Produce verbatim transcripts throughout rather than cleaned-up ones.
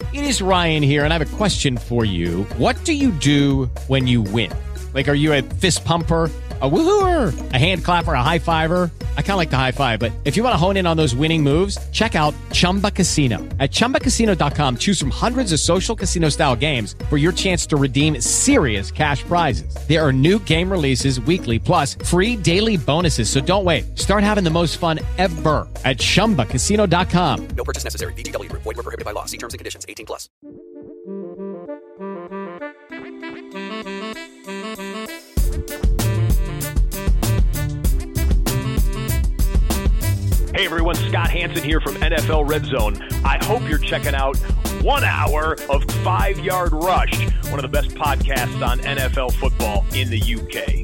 It is Ryan here, and I have a question for you. What do you do when you win? Like, are you a fist pumper, a woohooer, a hand clapper, a high fiver? I kind of like the high five, but if you want to hone in on those winning moves, check out Chumba Casino. At chumba casino dot com, choose from hundreds of social casino style games for your chance to redeem serious cash prizes. There are new game releases weekly, plus free daily bonuses. So don't wait. Start having the most fun ever at chumba casino dot com. No purchase necessary. V G W Group. Void where prohibited by law. See terms and conditions. eighteen plus. Hey everyone, Scott Hansen here from N F L Red Zone. I hope you're checking out one hour of Five Yard Rush, one of the best podcasts on N F L football in the U K.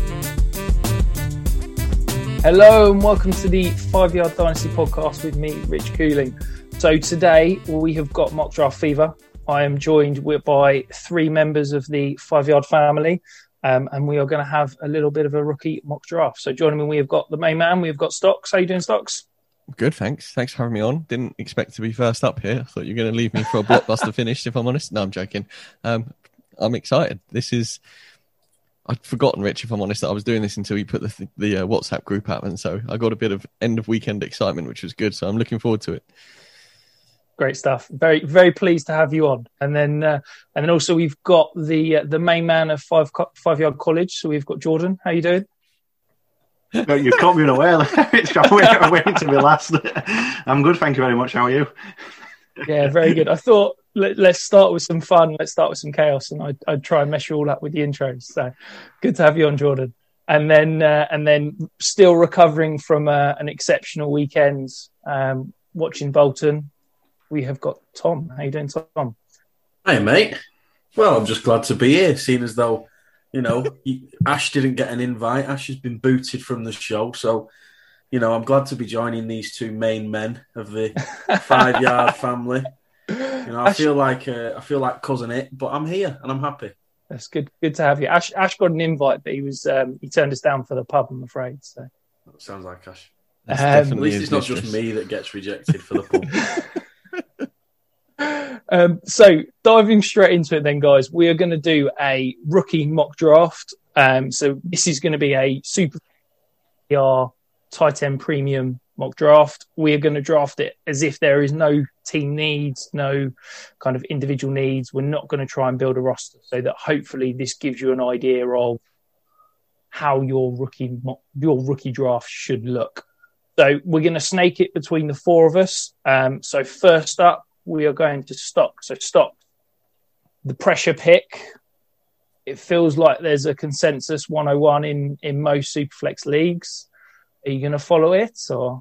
Hello and welcome to the Five Yard Dynasty podcast with me, Rich Cooling. So today we have got Mock Draft Fever. I am joined by three members of the Five Yard family. Um, and we are going to have a little bit of a rookie mock draft. So joining me, we have got the main man. We've got Stocks. How you doing, Stocks? Good, thanks. Thanks for having me on. Didn't expect to be first up here. I thought you were going to leave me for a blockbuster finish, if I'm honest. No, I'm joking. Um, I'm excited. This is... I'd forgotten, Rich, if I'm honest, that I was doing this until you put the, the uh, WhatsApp group out. And so I got a bit of end of weekend excitement, which was good. So I'm looking forward to it. Great stuff. Very, very pleased to have you on. And then, uh, and then also we've got the uh, the main man of Five Five Yard College. So we've got Jordan. How you doing? No, you caught me unaware. I'm waiting to be last. I'm good, thank you very much. How are you? Yeah, very good. I thought let, let's start with some fun. Let's start with some chaos, and I'd, I'd try and mess you all up with the intros. So good to have you on, Jordan. And then, uh, and then, still recovering from uh, an exceptional weekend, um, watching Bolton. We have got Tom. How you doing, Tom? Hey, mate. Well, I'm just glad to be here, seeing as though, you know, Ash didn't get an invite. Ash has been booted from the show. So, you know, I'm glad to be joining these two main men of the Five Yard family. You know, I Ash, feel like uh, I feel like cousin it, but I'm here and I'm happy. That's good. Good to have you. Ash, Ash got an invite, but he was um, he turned us down for the pub, I'm afraid. So that sounds like Ash. Um, At least it's not just me that gets rejected for the pub. Um, so diving straight into it then, guys, we are going to do a rookie mock draft. Um, so this is going to be a super tight end premium mock draft. We are going to draft it as if there is no team needs, no kind of individual needs. We're not going to try and build a roster, so that hopefully this gives you an idea of how your rookie mock, your rookie draft should look. So we're going to snake it between the four of us. Um, so first up, we are going to Stock. So Stock, the pressure pick. It feels like there's a consensus one oh one in, in most Superflex leagues. Are you going to follow it or?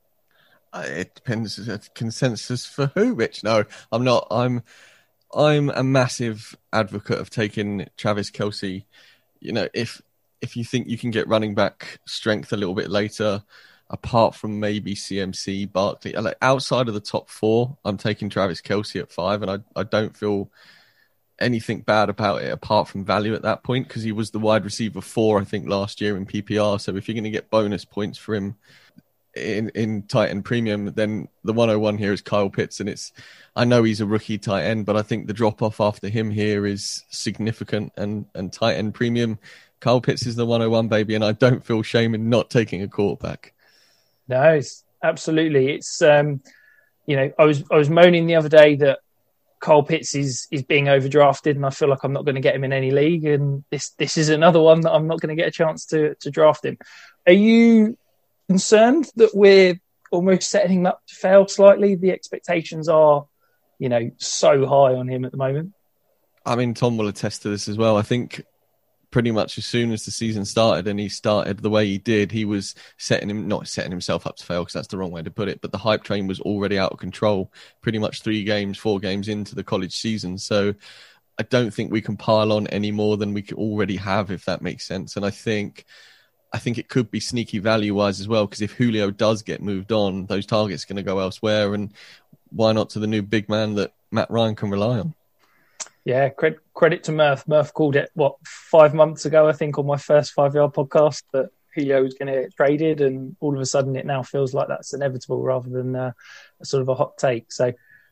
Uh, it depends. Consensus for who, Rich? No, I'm not. I'm I'm a massive advocate of taking Travis Kelce. You know, if if you think you can get running back strength a little bit later, apart from maybe C M C, Barkley, like outside of the top four, I'm taking Travis Kelce at five, and I, I don't feel anything bad about it apart from value at that point, because he was the wide receiver four, I think, last year in P P R. So if you're going to get bonus points for him in, in tight end premium, then the one oh one here is Kyle Pitts, and it's I know he's a rookie tight end, but I think the drop off after him here is significant, and, and tight end premium, Kyle Pitts is the one oh one, baby, and I don't feel shame in not taking a quarterback. No, it's absolutely. It's um, you know, I was I was moaning the other day that Kyle Pitts is is being overdrafted, and I feel like I'm not going to get him in any league. And this this is another one that I'm not going to get a chance to to draft him. Are you concerned that we're almost setting him up to fail slightly? The expectations are, you know, so high on him at the moment. I mean, Tom will attest to this as well. I think pretty much as soon as the season started and he started the way he did, he was setting him, not setting himself up to fail, because that's the wrong way to put it, but the hype train was already out of control pretty much three games, four games into the college season. So I don't think we can pile on any more than we already have, if that makes sense. And I think I think it could be sneaky value-wise as well, because if Julio does get moved on, those targets are going to go elsewhere, and why not to the new big man that Matt Ryan can rely on? Yeah, credit, credit to Murph. Murph called it, what, five months ago, I think, on my first five-yard podcast, that Julio was going to get traded, and all of a sudden it now feels like that's inevitable rather than uh, a sort of a hot take. So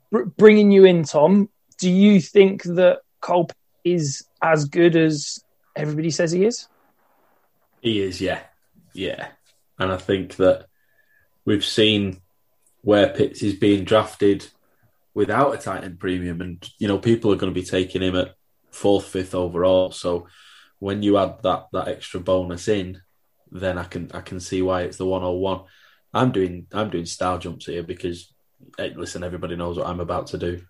br- bringing you in, Tom, do you think that Cole is as good as everybody says he is? He is, yeah. Yeah. And I think that we've seen where Pitts is being drafted without a tight end premium. And, you know, people are going to be taking him at fourth, fifth overall. So when you add that that extra bonus in, then I can I can see why it's the one oh one. I'm doing I'm doing style jumps here because, hey, listen, everybody knows what I'm about to do.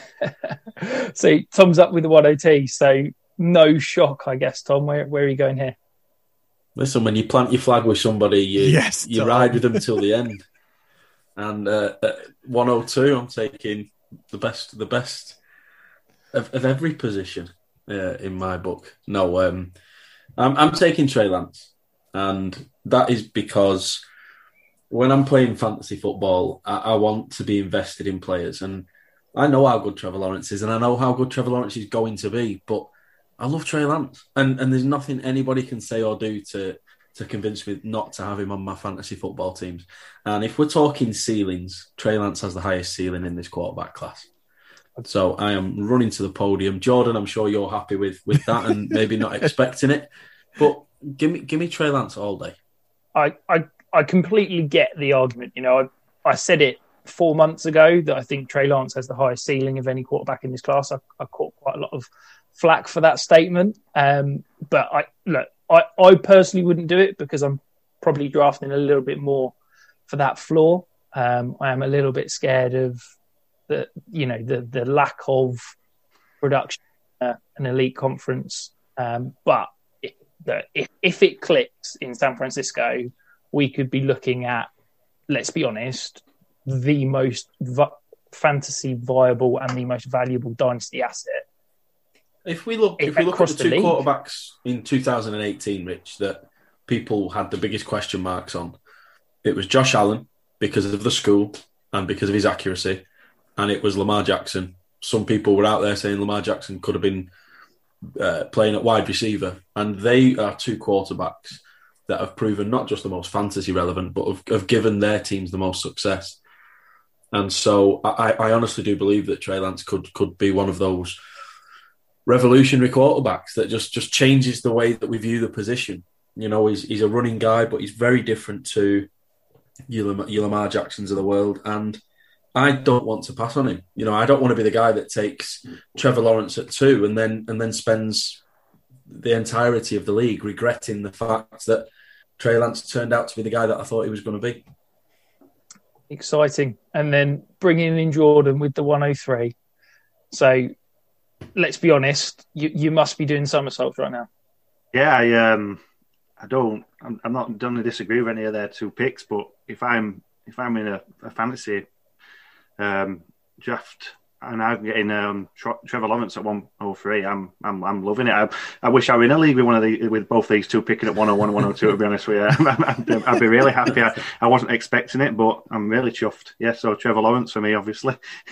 So Tom's up with the one oh T. So no shock, I guess, Tom. Where where are you going here? Listen, when you plant your flag with somebody, you Yes, you Tom. ride with them till the end. And uh, at one oh two, I'm taking the best the best of, of every position uh, in my book. No, um, I'm, I'm taking Trey Lance, and that is because when I'm playing fantasy football, I, I want to be invested in players, and I know how good Trevor Lawrence is, and I know how good Trevor Lawrence is going to be, but I love Trey Lance, and, and there's nothing anybody can say or do to to convince me not to have him on my fantasy football teams. And if we're talking ceilings, Trey Lance has the highest ceiling in this quarterback class. So I am running to the podium. Jordan, I'm sure you're happy with, with that and maybe not expecting it, but give me give me Trey Lance all day. I, I, I completely get the argument. You know, I, I said it four months ago that I think Trey Lance has the highest ceiling of any quarterback in this class. I, I caught quite a lot of flack for that statement. Um, but I look, I, I personally wouldn't do it because I'm probably drafting a little bit more for that floor. Um, I am a little bit scared of the, you know, the the lack of production uh, an elite conference. Um, but if, the, if if it clicks in San Francisco, we could be looking at, let's be honest, the most v- fantasy viable and the most valuable dynasty asset. If we look, if we look at the two quarterbacks in two thousand eighteen, Rich, that people had the biggest question marks on, it was Josh Allen because of the school and because of his accuracy, and it was Lamar Jackson. Some people were out there saying Lamar Jackson could have been uh, playing at wide receiver, and they are two quarterbacks that have proven not just the most fantasy relevant, but have, have given their teams the most success. And so I, I honestly do believe that Trey Lance could could be one of those revolutionary quarterbacks that just, just changes the way that we view the position. You know, he's he's a running guy, but he's very different to your Lamar, your Lamar Jacksons of the world. And I don't want to pass on him. You know, I don't want to be the guy that takes Trevor Lawrence at two and then and then spends the entirety of the league regretting the fact that Trey Lance turned out to be the guy that I thought he was going to be. Exciting. And then bringing in Jordan with the one oh three. So let's be honest, you, you must be doing somersaults right now. Yeah, I um, I don't. I'm, I'm not going to disagree with any of their two picks, but if I'm if I'm in a, a fantasy um, draft and I'm getting um, Trevor Lawrence at one oh three, I'm I'm I'm loving it. I, I wish I were in a league with one of the with both these two picking at one oh one and one oh two. To be honest with you, I'd, be, I'd be really happy. I, I wasn't expecting it, but I'm really chuffed. Yeah, so Trevor Lawrence for me, obviously.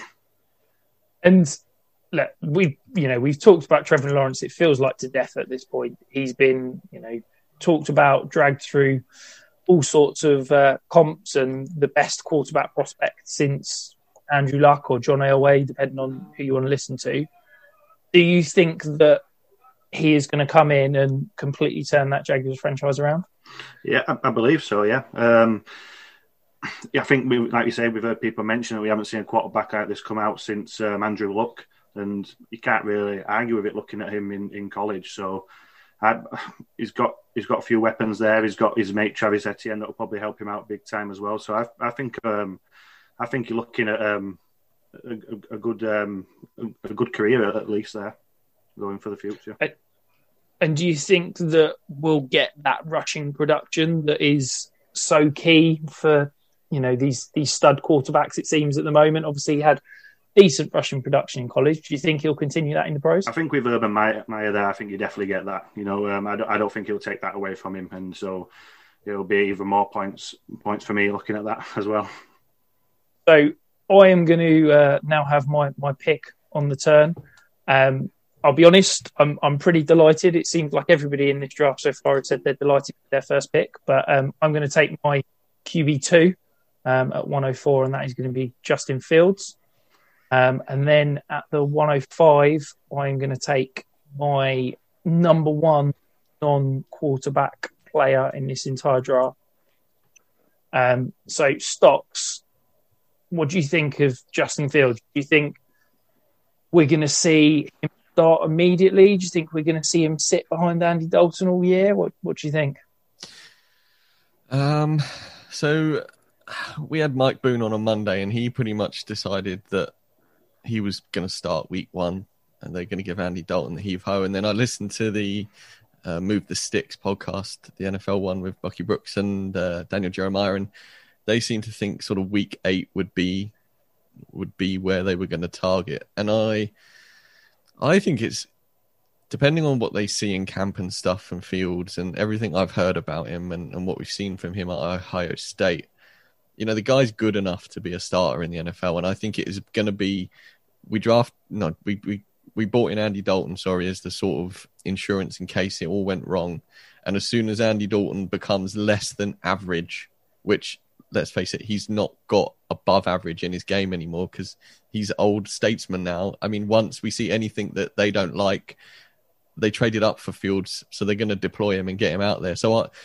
And look, we you know we've talked about Trevor Lawrence. It feels like to death at this point. He's been you know talked about, dragged through all sorts of uh, comps and the best quarterback prospect since Andrew Luck or John Elway, depending on who you want to listen to. Do you think that he is going to come in and completely turn that Jaguars franchise around? Yeah, I, I believe so. Yeah. Um, yeah, I think, we, like you say, we've heard people mention that we haven't seen a quarterback like this come out since um, Andrew Luck, and you can't really argue with it looking at him in, in college. So I, he's got he's got a few weapons there. He's got his mate Travis Etienne that will probably help him out big time as well. So I, I think um, I think you're looking at um, a, a good um, a good career at least there, going for the future. And do you think that we'll get that rushing production that is so key for you know these these stud quarterbacks? It seems at the moment. Obviously, he had decent rushing production in college. Do you think he'll continue that in the pros? I think with Urban Meyer, Meyer there, I think you definitely get that. You know, um, I, don't, I don't think he'll take that away from him, and so it'll be even more points points for me looking at that as well. So I am going to uh, now have my my pick on the turn. Um, I'll be honest, I'm I'm pretty delighted. It seems like everybody in this draft so far has said they're delighted with their first pick, but um, I'm going to take my Q B two um, at one oh four, and that is going to be Justin Fields. Um, and then at the one oh five, I'm going to take my number one non-quarterback player in this entire draft. Um, so, Stocks, what do you think of Justin Fields? Do you think we're going to see him start immediately? Do you think we're going to see him sit behind Andy Dalton all year? What What do you think? Um, so we had Mike Boone on on Monday, and he pretty much decided that he was going to start week one, and they're going to give Andy Dalton the heave-ho. And then I listened to the uh, Move the Sticks podcast, the N F L one with Bucky Brooks and uh, Daniel Jeremiah, and they seem to think sort of week eight would be would be where they were going to target. And I, I think it's depending on what they see in camp and stuff from Fields and everything I've heard about him and, and what we've seen from him at Ohio State. You know, the guy's good enough to be a starter in the N F L, and I think it is going to be. We draft no, we we we bought in Andy Dalton, sorry, as the sort of insurance in case it all went wrong. And as soon as Andy Dalton becomes less than average, which let's face it, he's not got above average in his game anymore because he's old statesman now. I mean, once we see anything that they don't like, they traded up for Fields, so they're going to deploy him and get him out there. So I,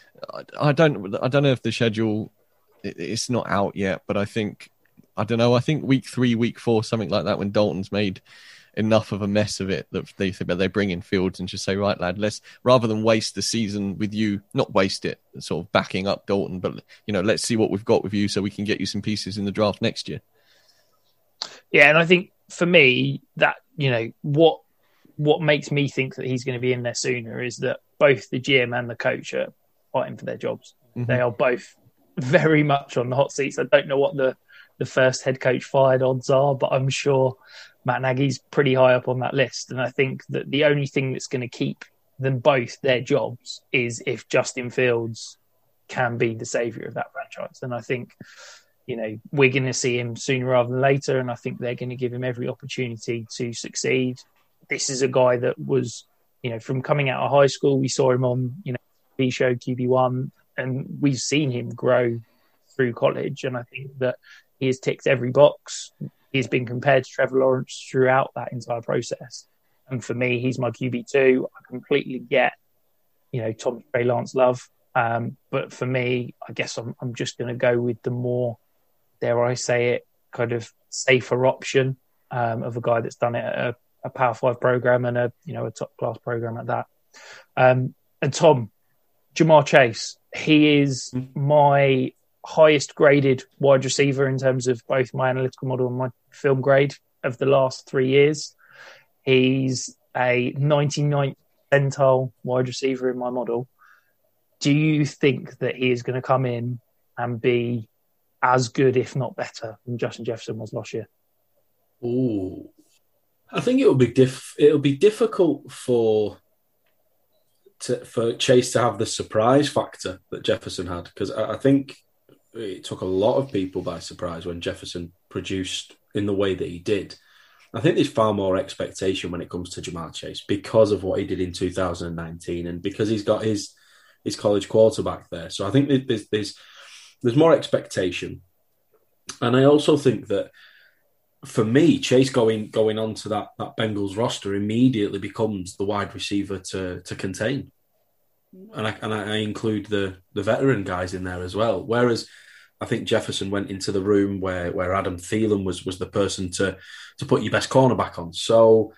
I don't, I don't know if the schedule, it's not out yet, but I think, I don't know, I think week three, week four, something like that, when Dalton's made enough of a mess of it that they think they bring in Fields and just say, right, lad, let's, rather than waste the season with you, not waste it, sort of backing up Dalton, but, you know, let's see what we've got with you so we can get you some pieces in the draft next year. Yeah, and I think for me, that, you know, what what makes me think that he's going to be in there sooner is that both the G M and the coach are fighting for their jobs. Mm-hmm. They are both very much on the hot seats. I don't know what the, the first head coach fired odds are, but I'm sure Matt Nagy's pretty high up on that list. And I think that the only thing that's going to keep them both their jobs is if Justin Fields can be the saviour of that franchise. And I think, you know, we're going to see him sooner rather than later, and I think they're going to give him every opportunity to succeed. This is a guy that was, you know, from coming out of high school, we saw him on, you know, T V show Q B one, and we've seen him grow through college. And I think that he has ticked every box. He's been compared to Trevor Lawrence throughout that entire process. And for me, he's my Q B two. I completely get, you know, Tom Trey Lance love. Um, but for me, I guess I'm, I'm just going to go with the more, dare I say it, kind of safer option um, of a guy that's done it at a, a Power Five program and a, you know, a top class program at that. Um, and Tom, Ja'Marr Chase, he is my highest graded wide receiver in terms of both my analytical model and my film grade of the last three years. He's a ninety-ninth percentile wide receiver in my model. Do you think that he is going to come in and be as good, if not better, than Justin Jefferson was last year? Ooh, I think it'll be diff. It'll be difficult for to, for Chase to have the surprise factor that Jefferson had, because I, I think it took a lot of people by surprise when Jefferson produced in the way that he did. I think there's far more expectation when it comes to Ja'Marr Chase because of what he did in two thousand nineteen and because he's got his his college quarterback there. So I think there's there's there's more expectation, and I also think that for me, Chase going going onto that that Bengals roster immediately becomes the wide receiver to to contain, and I and I include the the veteran guys in there as well. Whereas I think Jefferson went into the room where, where Adam Thielen was was the person to to put your best cornerback on. So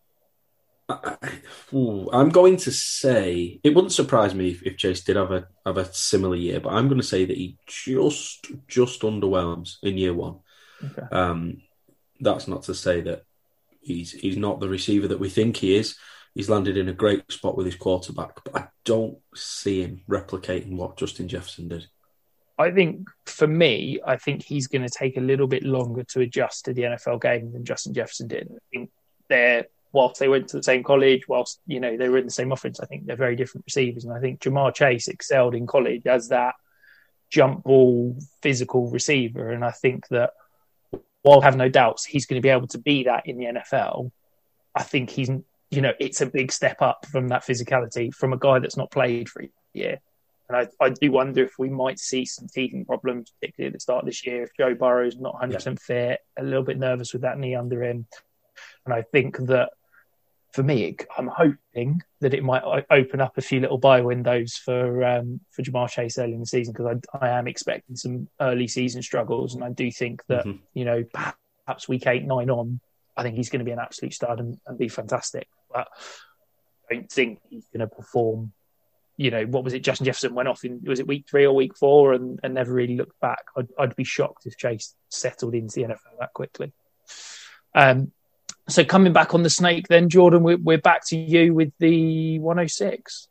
I, ooh, I'm going to say it wouldn't surprise me if, if Chase did have a have a similar year, but I'm going to say that he just just underwhelms in year one. Okay. Um, that's not to say that he's he's not the receiver that we think he is. He's landed in a great spot with his quarterback, but I don't see him replicating what Justin Jefferson did. I think for me, I think he's going to take a little bit longer to adjust to the N F L game than Justin Jefferson did. I think they're, whilst they went to the same college, whilst, you know, they were in the same offense, I think they're very different receivers. And I think Ja'Marr Chase excelled in college as that jump ball, physical receiver. And I think that while I have no doubts he's going to be able to be that in the N F L, I think he's, you know, it's a big step up from that physicality from a guy that's not played for a year. And I, I do wonder if we might see some teething problems, particularly at the start of this year. If Joe Burrow's not one hundred percent yeah. fit, a little bit nervous with that knee under him. And I think that, for me, I'm hoping that it might open up a few little buy windows for um, for Jamar Chase early in the season, because I, I am expecting some early season struggles. And I do think that, mm-hmm. you know, perhaps week eight, nine on, I think he's going to be an absolute stud and, and be fantastic. But I don't think he's going to perform. You know, what was it? Justin Jefferson went off in, was it week three or week four and, and never really looked back. I'd, I'd be shocked if Chase settled into the N F L that quickly. Um, so coming back on the snake then, Jordan, we're, we're back to you with the one oh six.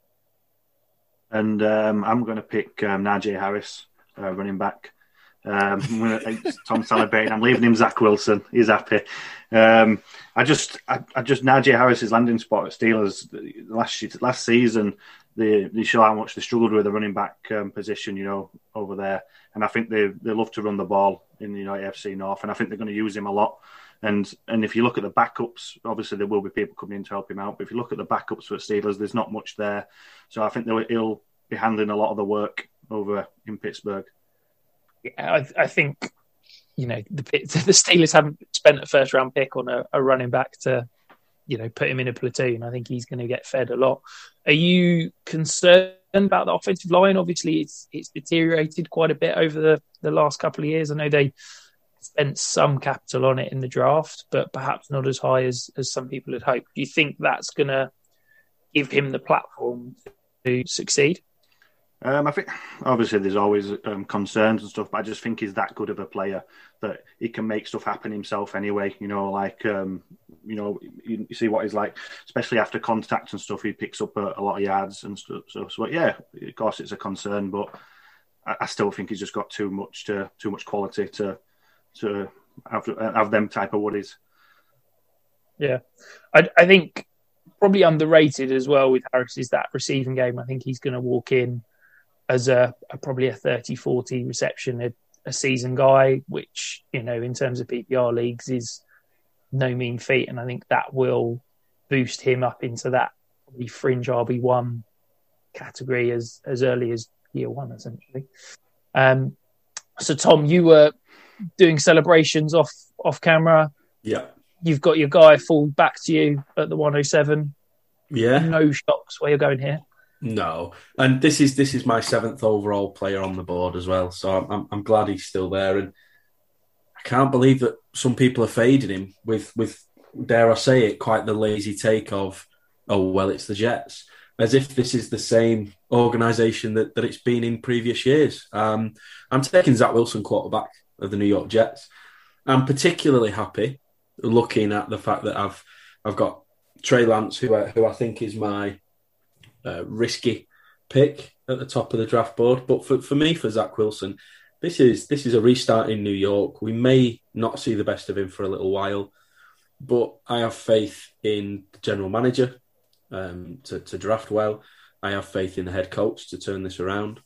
And um, I'm going to pick um, Najee Harris, uh, running back. Um, I'm gonna, Tom celebrating. I'm leaving him Zach Wilson. He's happy. Um, I just, I, I just Najee Harris's landing spot at Steelers last last season. They, they show how much they struggled with the running back um, position, you know, over there. And I think they they love to run the ball in the you know, A F C North, and I think they're going to use him a lot. And and if you look at the backups, obviously there will be people coming in to help him out. But if you look at the backups for Steelers, there's not much there. So I think he'll be handling a lot of the work over in Pittsburgh. Yeah, I, I think, you know, the, the Steelers haven't spent a first round pick on a, a running back to, you know, put him in a platoon. I think he's going to get fed a lot. Are you concerned about the offensive line? Obviously, it's it's deteriorated quite a bit over the, the last couple of years. I know they spent some capital on it in the draft, but perhaps not as high as, as some people had hoped. Do you think that's going to give him the platform to succeed? Um, I think obviously there's always um, concerns and stuff, but I just think he's that good of a player that he can make stuff happen himself anyway. You know, like um, you know, you, you see what he's like, especially after contact and stuff. He picks up a, a lot of yards and stuff. So, so yeah, of course it's a concern, but I, I still think he's just got too much to too much quality to to have, have them type of woodies. Yeah, I, I think probably underrated as well with Harris is that receiving game. I think he's going to walk in as a, a probably a thirty forty reception a, a season guy, which, you know, in terms of P P R leagues is no mean feat. And I think that will boost him up into that probably fringe R B one category as, as early as year one, essentially. Um, so, Tom, you were doing celebrations off, off camera. Yeah. You've got your guy fall back to you at the one oh seven. Yeah. No shocks where you're going here. No, and this is this is my seventh overall player on the board as well, so I'm I'm, I'm glad he's still there, and I can't believe that some people are fading him with with dare I say it, quite the lazy take of, oh well, it's the Jets, as if this is the same organisation that, that it's been in previous years. Um, I'm taking Zach Wilson, quarterback of the New York Jets. I'm particularly happy looking at the fact that I've I've got Trey Lance, who I, who I think is my Uh, risky pick at the top of the draft board, but for, for me, for Zach Wilson, this is this is a restart in New York. We may not see the best of him for a little while, but I have faith in the general manager um, to, to draft well. I have faith in the head coach to turn this around,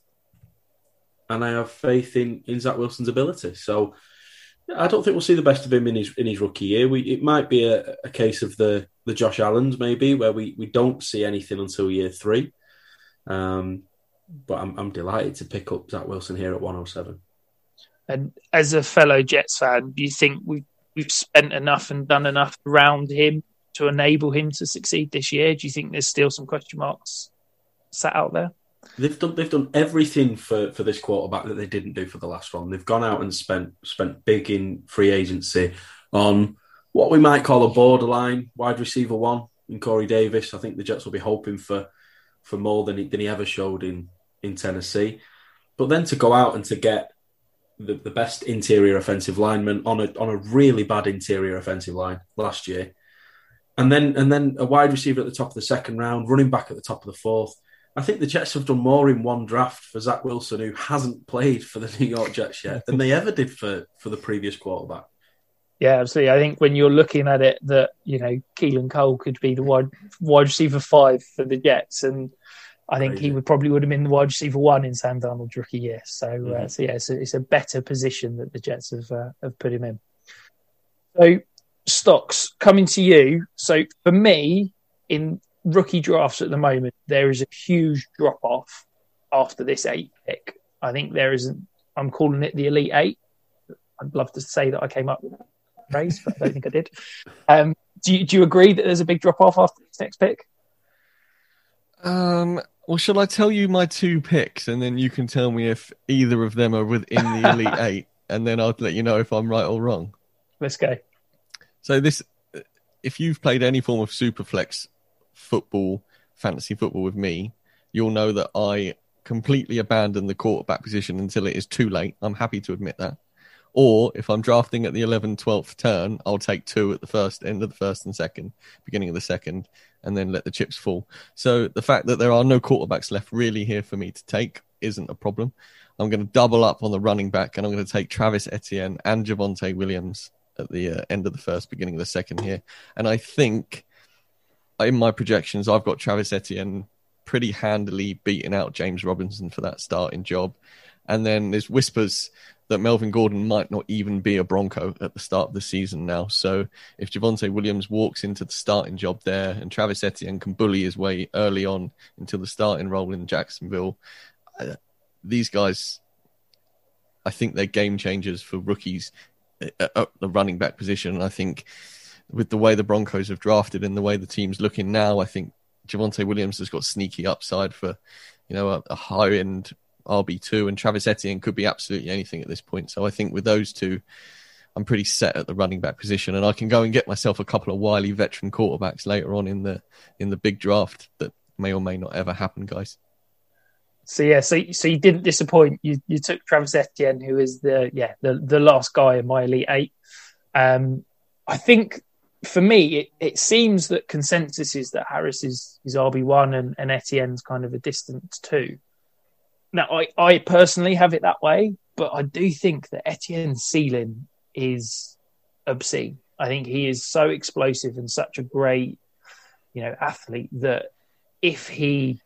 and I have faith in, in Zach Wilson's ability. So I don't think we'll see the best of him in his in his rookie year. We, it might be a, a case of the, the Josh Allens, maybe, where we, we don't see anything until year three. Um, but I'm I'm delighted to pick up Zach Wilson here at one oh seven. And as a fellow Jets fan, do you think we've, we've spent enough and done enough around him to enable him to succeed this year? Do you think there's still some question marks sat out there? They've done they've done everything for, for this quarterback that they didn't do for the last one. They've gone out and spent spent big in free agency on what we might call a borderline wide receiver one in Corey Davis. I think the Jets will be hoping for for more than he, than he ever showed in, in Tennessee. But then to go out and to get the, the best interior offensive lineman on a on a really bad interior offensive line last year, and then and then a wide receiver at the top of the second round, running back at the top of the fourth. I think the Jets have done more in one draft for Zach Wilson, who hasn't played for the New York Jets yet, than they ever did for, for the previous quarterback. Yeah, absolutely. I think when you're looking at it, that, you know, Keelan Cole could be the wide, wide receiver five for the Jets, and I think Crazy. he would probably would have been the wide receiver one in Sam Darnold's rookie year. So, mm-hmm. uh, so yeah, it's a, it's a better position that the Jets have uh, have put him in. So, Stocks, coming to you. So, for me, in rookie drafts at the moment, there is a huge drop off after this eight pick. I think there isn't, I'm calling it the Elite Eight. I'd love to say that I came up with that phrase, but I don't think I did. Um, do you, do you agree that there's a big drop off after this next pick? Um, well, shall I tell you my two picks and then you can tell me if either of them are within the Elite Eight, and then I'll let you know if I'm right or wrong. Let's go. So this, if you've played any form of Superflex football, fantasy football with me, you'll know that I completely abandon the quarterback position until it is too late. I'm happy to admit that. Or if I'm drafting at the eleventh, twelfth turn, I'll take two at the first end of the first and second, beginning of the second, and then let the chips fall. So the fact that there are no quarterbacks left really here for me to take isn't a problem. I'm going to double up on the running back, and I'm going to take Travis Etienne and Javonte Williams at the uh, end of the first, beginning of the second here. And I think in my projections, I've got Travis Etienne pretty handily beating out James Robinson for that starting job. And then there's whispers that Melvin Gordon might not even be a Bronco at the start of the season now. So if Javonte Williams walks into the starting job there and Travis Etienne can bully his way early on into the starting role in Jacksonville, uh, these guys, I think they're game changers for rookies at the running back position. And I think with the way the Broncos have drafted and the way the team's looking now, I think Javonte Williams has got sneaky upside for, you know, a, a high-end R B two, and Travis Etienne could be absolutely anything at this point. So I think with those two, I'm pretty set at the running back position, and I can go and get myself a couple of wily veteran quarterbacks later on in the in the big draft that may or may not ever happen, guys. So yeah, so so you didn't disappoint. You you took Travis Etienne, who is the yeah the, the last guy in my Elite Eight. Um, I think for me, it, it seems that consensus is that Harris is is R B one and, and Etienne's kind of a distant two. Now, I, I personally have it that way, but I do think that Etienne's ceiling is obscene. I think he is so explosive and such a great, you know, athlete that if he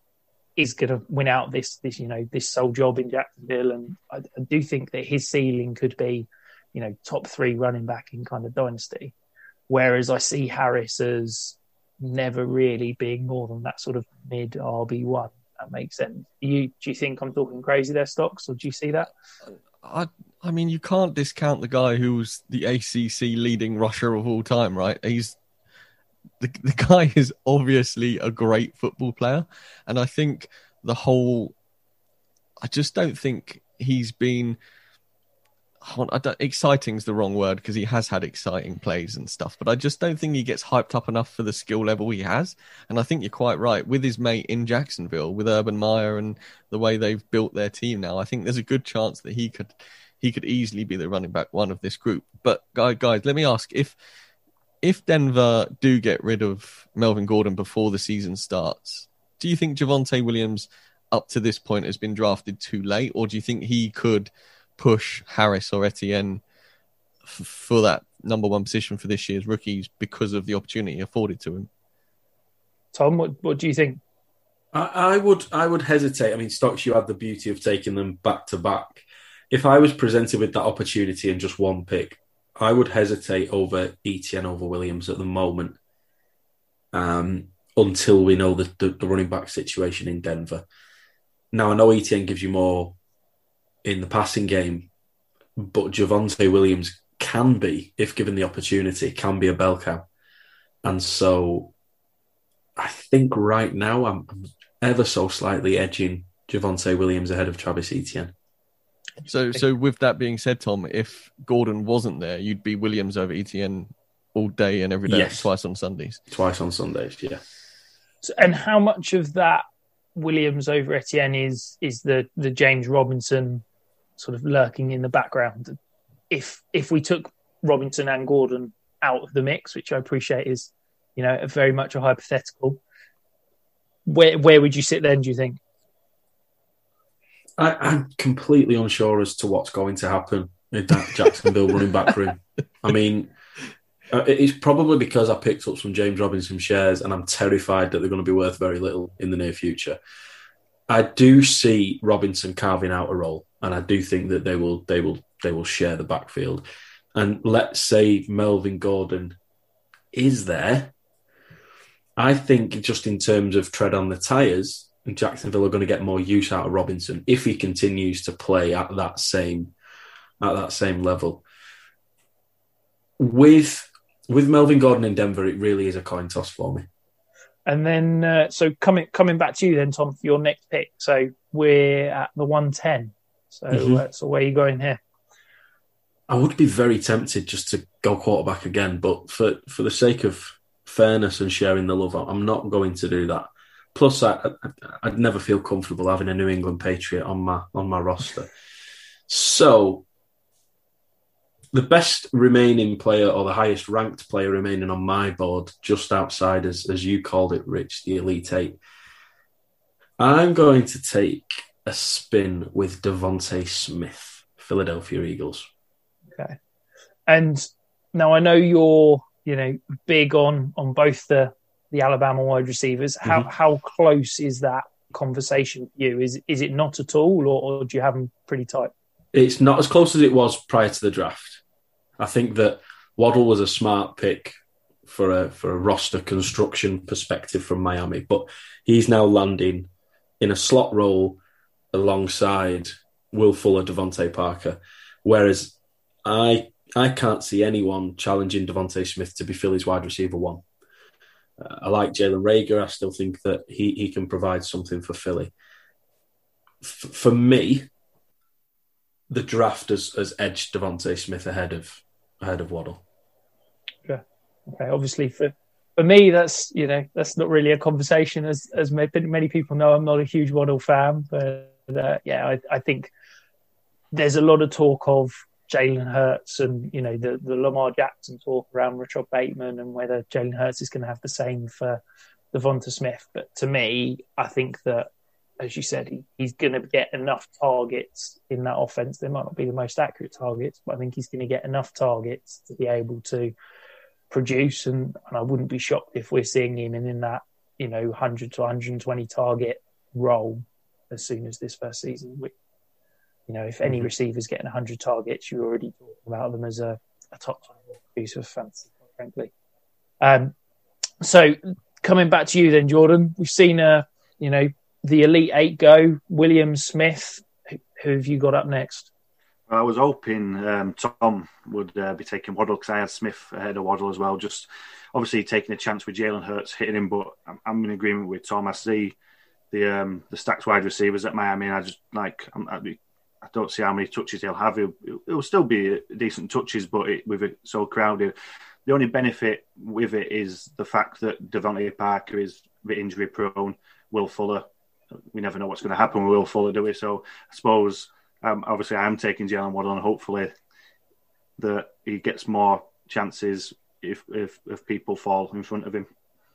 is going to win out this, this, you know, this sole job in Jacksonville, and I, I do think that his ceiling could be, you know, top three running back in kind of dynasty. Whereas I see Harris as never really being more than that sort of mid R B one. That makes sense. You do you think I'm talking crazy there, Stocks, or do you see that? I I mean, you can't discount the guy who's the A C C leading rusher of all time, right? He's the the guy is obviously a great football player, and I think the whole. I just don't think he's been. I don't, exciting is the wrong word because he has had exciting plays and stuff, but I just don't think he gets hyped up enough for the skill level he has. And I think you're quite right with his mate in Jacksonville, with Urban Meyer and the way they've built their team now. I think there's a good chance that he could he could easily be the running back one of this group. But guys, guys, let me ask if if Denver do get rid of Melvin Gordon before the season starts, do you think Javonte Williams up to this point has been drafted too late, or do you think he could push Harris or Etienne f- for that number one position for this year's rookies because of the opportunity afforded to him? Tom, what, what do you think? I, I would I would hesitate. I mean, Stocks, you had the beauty of taking them back to back. If I was presented with that opportunity and just one pick, I would hesitate over Etienne over Williams at the moment um, until we know the, the, the running back situation in Denver. Now, I know Etienne gives you more in the passing game, but Javonte Williams can be, if given the opportunity, can be a bell cow. And so I think right now I'm ever so slightly edging Javonte Williams ahead of Travis Etienne. So, so with that being said, Tom, if Gordon wasn't there, you'd be Williams over Etienne all day and every day, yes. Twice on Sundays. Twice on Sundays, yeah. So, and how much of that Williams over Etienne is is the the James Robinson sort of lurking in the background? If if we took Robinson and Gordon out of the mix, which I appreciate is, you know, very much a hypothetical, where where would you sit then, do you think? I, I'm completely unsure as to what's going to happen with that Jacksonville running back room. I mean, it's probably because I picked up some James Robinson shares and I'm terrified that they're going to be worth very little in the near future. I do see Robinson carving out a role, and I do think that they will they will they will share the backfield. And let's say Melvin Gordon is there. I think just in terms of tread on the tyres, Jacksonville are going to get more use out of Robinson if he continues to play at that same at that same level. With with Melvin Gordon in Denver, it really is a coin toss for me. And then, uh, so coming coming back to you then, Tom, for your next pick. So we're at the one ten. So, mm-hmm. uh, so where are you going here? I would be very tempted just to go quarterback again, but for, for the sake of fairness and sharing the love, I'm not going to do that. Plus, I, I, I'd never feel comfortable having a New England Patriot on my on my roster. So, the best remaining player, or the highest ranked player remaining on my board, just outside, as as you called it, Rich, the Elite Eight, I'm going to take a spin with Devontae Smith, Philadelphia Eagles. Okay. And now I know you're, you know, big on on both the, the Alabama wide receivers. How mm-hmm. how close is that conversation for you? Is is it not at all, or, or do you have them pretty tight? It's not as close as it was prior to the draft. I think that Waddle was a smart pick for a for a roster construction perspective from Miami, but he's now landing in a slot role alongside Will Fuller, Devontae Parker, whereas I I can't see anyone challenging Devontae Smith to be Philly's wide receiver one. Uh, I like Jalen Reagor. I still think that he, he can provide something for Philly. F- for me, the draft has, has edged Devontae Smith ahead of ahead of Waddle. Yeah. Okay. Obviously, for for me, that's you know that's not really a conversation. As as many people know, I'm not a huge Waddle fan, but uh, yeah, I, I think there's a lot of talk of Jalen Hurts and, you know, the, the Lamar Jackson talk around Rashad Bateman and whether Jalen Hurts is going to have the same for Devonta Smith. But to me, I think that, as you said, he, he's going to get enough targets in that offense. They might not be the most accurate targets, but I think he's going to get enough targets to be able to produce. And, and I wouldn't be shocked if we're seeing him in, in that, you know, one hundred to one hundred twenty target role as soon as this first season, which, you know, if any receiver's getting one hundred targets, you're already talking about them as a, a top piece of fantasy, quite frankly. Um, so coming back to you then, Jordan, we've seen, uh, you know, the Elite Eight go. William Smith, who, who have you got up next? I was hoping um, Tom would uh, be taking Waddle because I had Smith ahead of Waddle as well. Just obviously taking a chance with Jalen Hurts hitting him, but I'm, I'm in agreement with Tom. I see the um, the stacked wide receivers at Miami, and I just like I'm, I'd be, I don't see how many touches he'll have. It will still be decent touches, but it, with it so crowded, the only benefit with it is the fact that Devontae Parker is a bit injury prone. Will Fuller, we never know what's going to happen with Will Fuller, do we? So I suppose, um, obviously, I'm taking Jalen Waddle, and hopefully that he gets more chances if, if if people fall in front of him.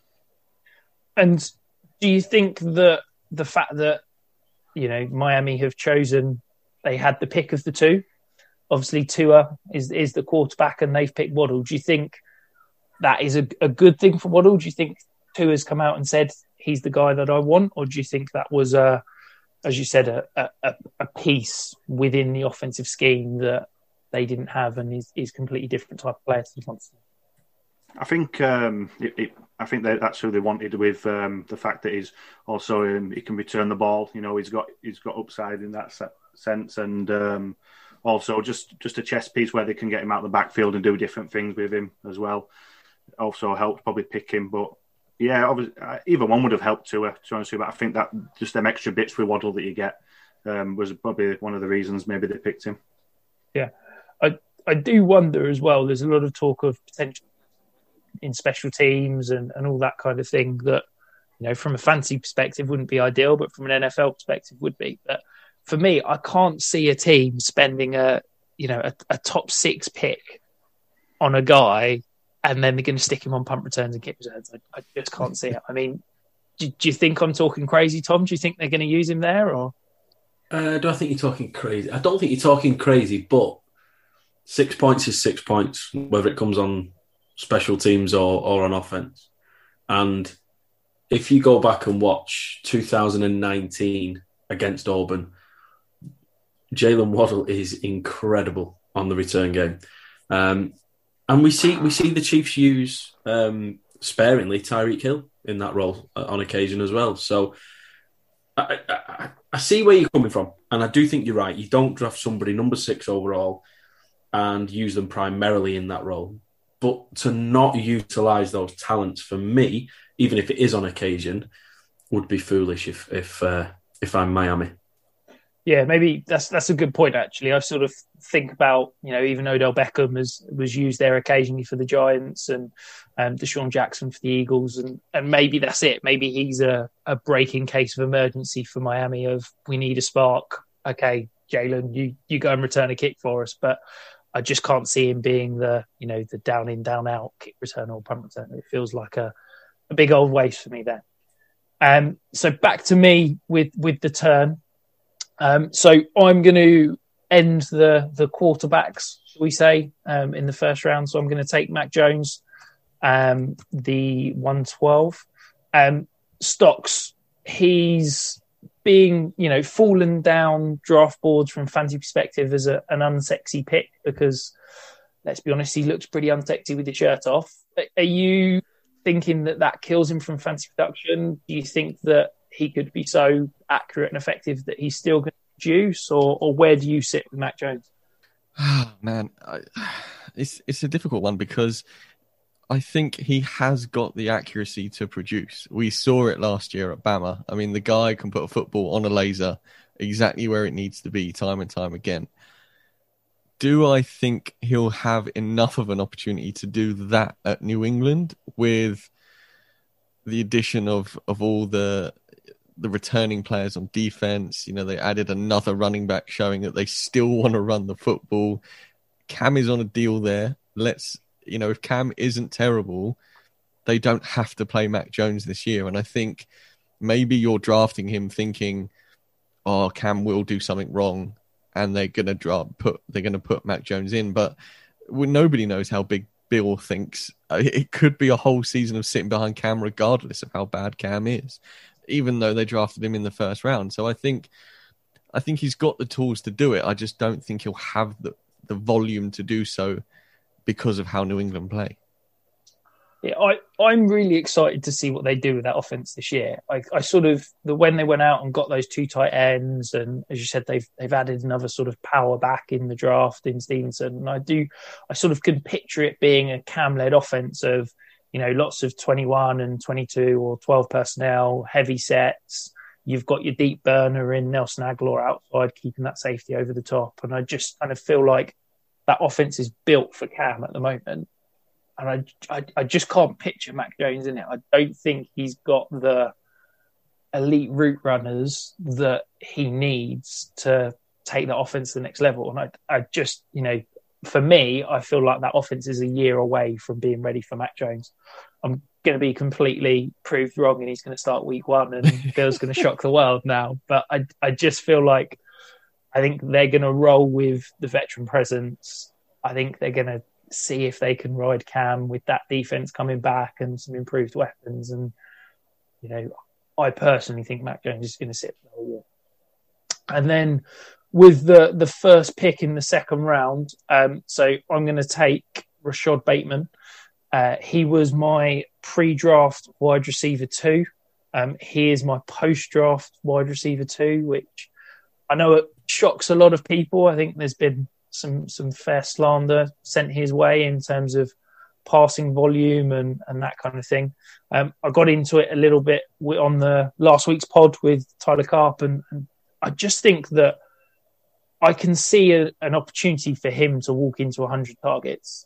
And do you think that the fact that, you know, Miami have chosen, they had the pick of the two. Obviously, Tua is is the quarterback, and they've picked Waddle. Do you think that is a, a good thing for Waddle? Do you think Tua's come out and said he's the guy that I want, or do you think that was a, as you said, a a, a piece within the offensive scheme that they didn't have, and is is completely different type of player to the Johnson? I think um, it, it, I think that that's who they wanted with um, the fact that he's also um, he can return the ball. You know, he's got he's got upside in that set. sense and um, also just, just a chess piece where they can get him out of the backfield and do different things with him as well. Also helped probably pick him, but yeah, obviously, either one would have helped Tua, to be honest with you, but I think that just them extra bits with Waddle that you get um, was probably one of the reasons maybe they picked him. Yeah, I I do wonder as well, there's a lot of talk of potential in special teams and, and all that kind of thing that, you know, from a fantasy perspective wouldn't be ideal, but from an N F L perspective would be. But for me, I can't see a team spending a, you know, a, a top six pick on a guy and then they're going to stick him on punt returns and kick returns. I, I just can't see it. I mean, do, do you think I'm talking crazy, Tom? Do you think they're going to use him there, or? Uh, do I think you're talking crazy? I don't think you're talking crazy, but six points is six points, whether it comes on special teams or, or on offense. And if you go back and watch two thousand nineteen against Auburn, Jalen Waddle is incredible on the return game, um, and we see we see the Chiefs use um, sparingly Tyreek Hill in that role on occasion as well. So I, I, I see where you're coming from, and I do think you're right. You don't draft somebody number six overall and use them primarily in that role. But to not utilise those talents, for me, even if it is on occasion, would be foolish if if uh, if I'm Miami. Yeah, maybe that's that's a good point, actually. I sort of think about, you know, even Odell Beckham has, was used there occasionally for the Giants and um, Deshaun Jackson for the Eagles. And, and maybe that's it. Maybe he's a, a breaking case of emergency for Miami of we need a spark. Okay, Jalen, you, you go and return a kick for us. But I just can't see him being the, you know, the down in, down out kick returner or punt returner. It feels like a, a big old waste for me there. Um, so back to me with, with the turn. Um, so I'm going to end the the quarterbacks, shall we say, um, in the first round. So I'm going to take Mac Jones, um, the one twelve. Um, stocks, he's being, you know, fallen down draft boards from fantasy perspective as a, an unsexy pick because, let's be honest, he looks pretty unsexy with his shirt off. Are you thinking that that kills him from fantasy production? Do you think that he could be so accurate and effective that he's still going to produce, or, or where do you sit with Mac Jones? Oh, man, I, it's it's a difficult one because I think he has got the accuracy to produce. We saw it last year at Bama. I mean, the guy can put a football on a laser exactly where it needs to be time and time again. Do I think he'll have enough of an opportunity to do that at New England with the addition of, of all the the returning players on defense? You know, they added another running back showing that they still want to run the football. Cam is on a deal there. Let's, you know, if Cam isn't terrible, they don't have to play Mac Jones this year. And I think maybe you're drafting him thinking, oh, Cam will do something wrong and they're going to draft, put, they're going to put Mac Jones in. But nobody knows how big Bill thinks. It could be a whole season of sitting behind Cam regardless of how bad Cam is, even though they drafted him in the first round. So I think I think he's got the tools to do it. I just don't think he'll have the, the volume to do so because of how New England play. Yeah, I, I'm really excited to see what they do with that offense this year. I, I sort of, the when they went out and got those two tight ends, and as you said, they've they've added another sort of power back in the draft in Stevenson. And I do, I sort of can picture it being a Cam-led offense of, you know, lots of twenty-one and twenty-two or twelve personnel, heavy sets. You've got your deep burner in Nelson Aguilar outside, keeping that safety over the top. And I just kind of feel like that offense is built for Cam at the moment. And I, I, I just can't picture Mac Jones in it. I don't think he's got the elite route runners that he needs to take that offense to the next level. And I, I just, you know, for me, I feel like that offense is a year away from being ready for Mac Jones. I'm going to be completely proved wrong and he's going to start week one and Bill's going to shock the world now. But I, I just feel like I think they're going to roll with the veteran presence. I think they're going to see if they can ride Cam with that defense coming back and some improved weapons. And, you know, I personally think Mac Jones is going to sit for the whole year. And then with the, the first pick in the second round, um, so I'm going to take Rashad Bateman. Uh, he was my pre-draft wide receiver two. Um, he is my post-draft wide receiver two, which I know it shocks a lot of people. I think there's been some some fair slander sent his way in terms of passing volume and, and that kind of thing. Um, I got into it a little bit on the last week's pod with Tyler Karp, and, and I just think that I can see a, an opportunity for him to walk into one hundred targets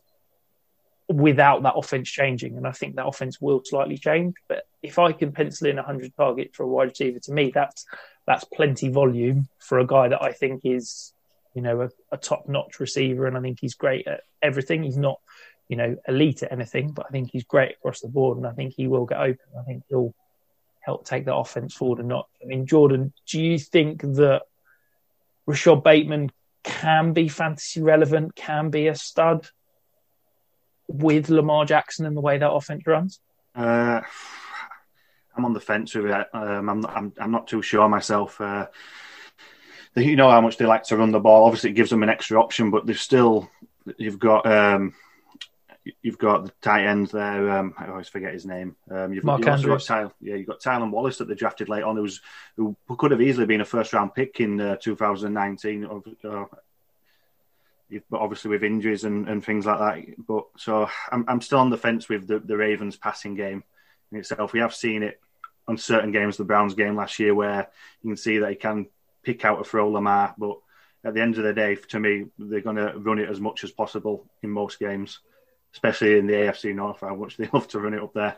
without that offense changing. And I think that offense will slightly change. But if I can pencil in one hundred targets for a wide receiver, to me, that's that's plenty volume for a guy that I think is, you know, a, a top-notch receiver. And I think he's great at everything. He's not, you know, elite at anything, but I think he's great across the board. And I think he will get open. I think he'll help take the offense forward a notch. I mean, Jordan, do you think that Rashad Bateman can be fantasy relevant, can be a stud with Lamar Jackson and the way that offense runs? Uh, I'm on the fence with it. Um, I'm, not, I'm, I'm not too sure myself. Uh, you know how much they like to run the ball. Obviously, it gives them an extra option, but they've still, you've got um, you've got the tight end there. Um, I always forget his name. Um, you've, Mark you've also got Andrews. Tyler, yeah, you've got Tylan Wallace that they drafted late on, who was who could have easily been a first round pick in uh, two thousand nineteen. Uh, but obviously with injuries and, and things like that. But so I'm I'm still on the fence with the, the Ravens passing game in itself. We have seen it on certain games, the Browns game last year, where you can see that he can pick out a throw Lamar, but at the end of the day, to me, they're going to run it as much as possible in most games, especially in the A F C North, how much they love to run it up there.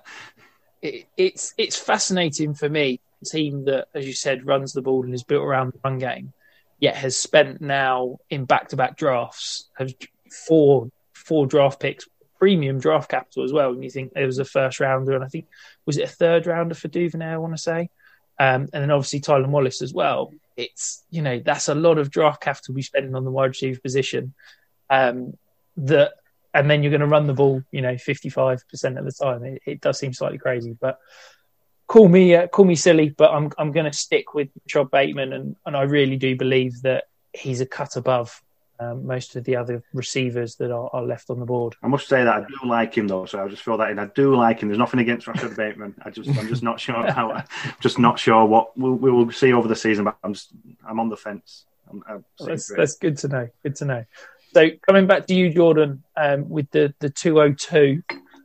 It, it's it's fascinating for me, a team that, as you said, runs the ball and is built around the run game, yet has spent now in back-to-back drafts, has four four draft picks, premium draft capital as well. And you think there was a first rounder, and I think, was it a third rounder for Duvernay, I want to say? Um, and then obviously Tylan Wallace as well. It's, you know, that's a lot of draft capital we're spending on the wide receiver position. Um, that, and then you're going to run the ball, you know, fifty-five percent of the time. It, it does seem slightly crazy, but call me uh, call me silly, but I'm I'm going to stick with Rashad Bateman, and, and I really do believe that he's a cut above um, most of the other receivers that are, are left on the board. I must say that I do like him though, so I'll just throw that in. I do like him. There's nothing against Rashad Bateman. I just I'm just not sure how. I'm just not sure what we'll, we will see over the season. But I'm just I'm on the fence. I'm, I'm that's that's good to know. Good to know. So coming back to you, Jordan, um, with the the two oh two.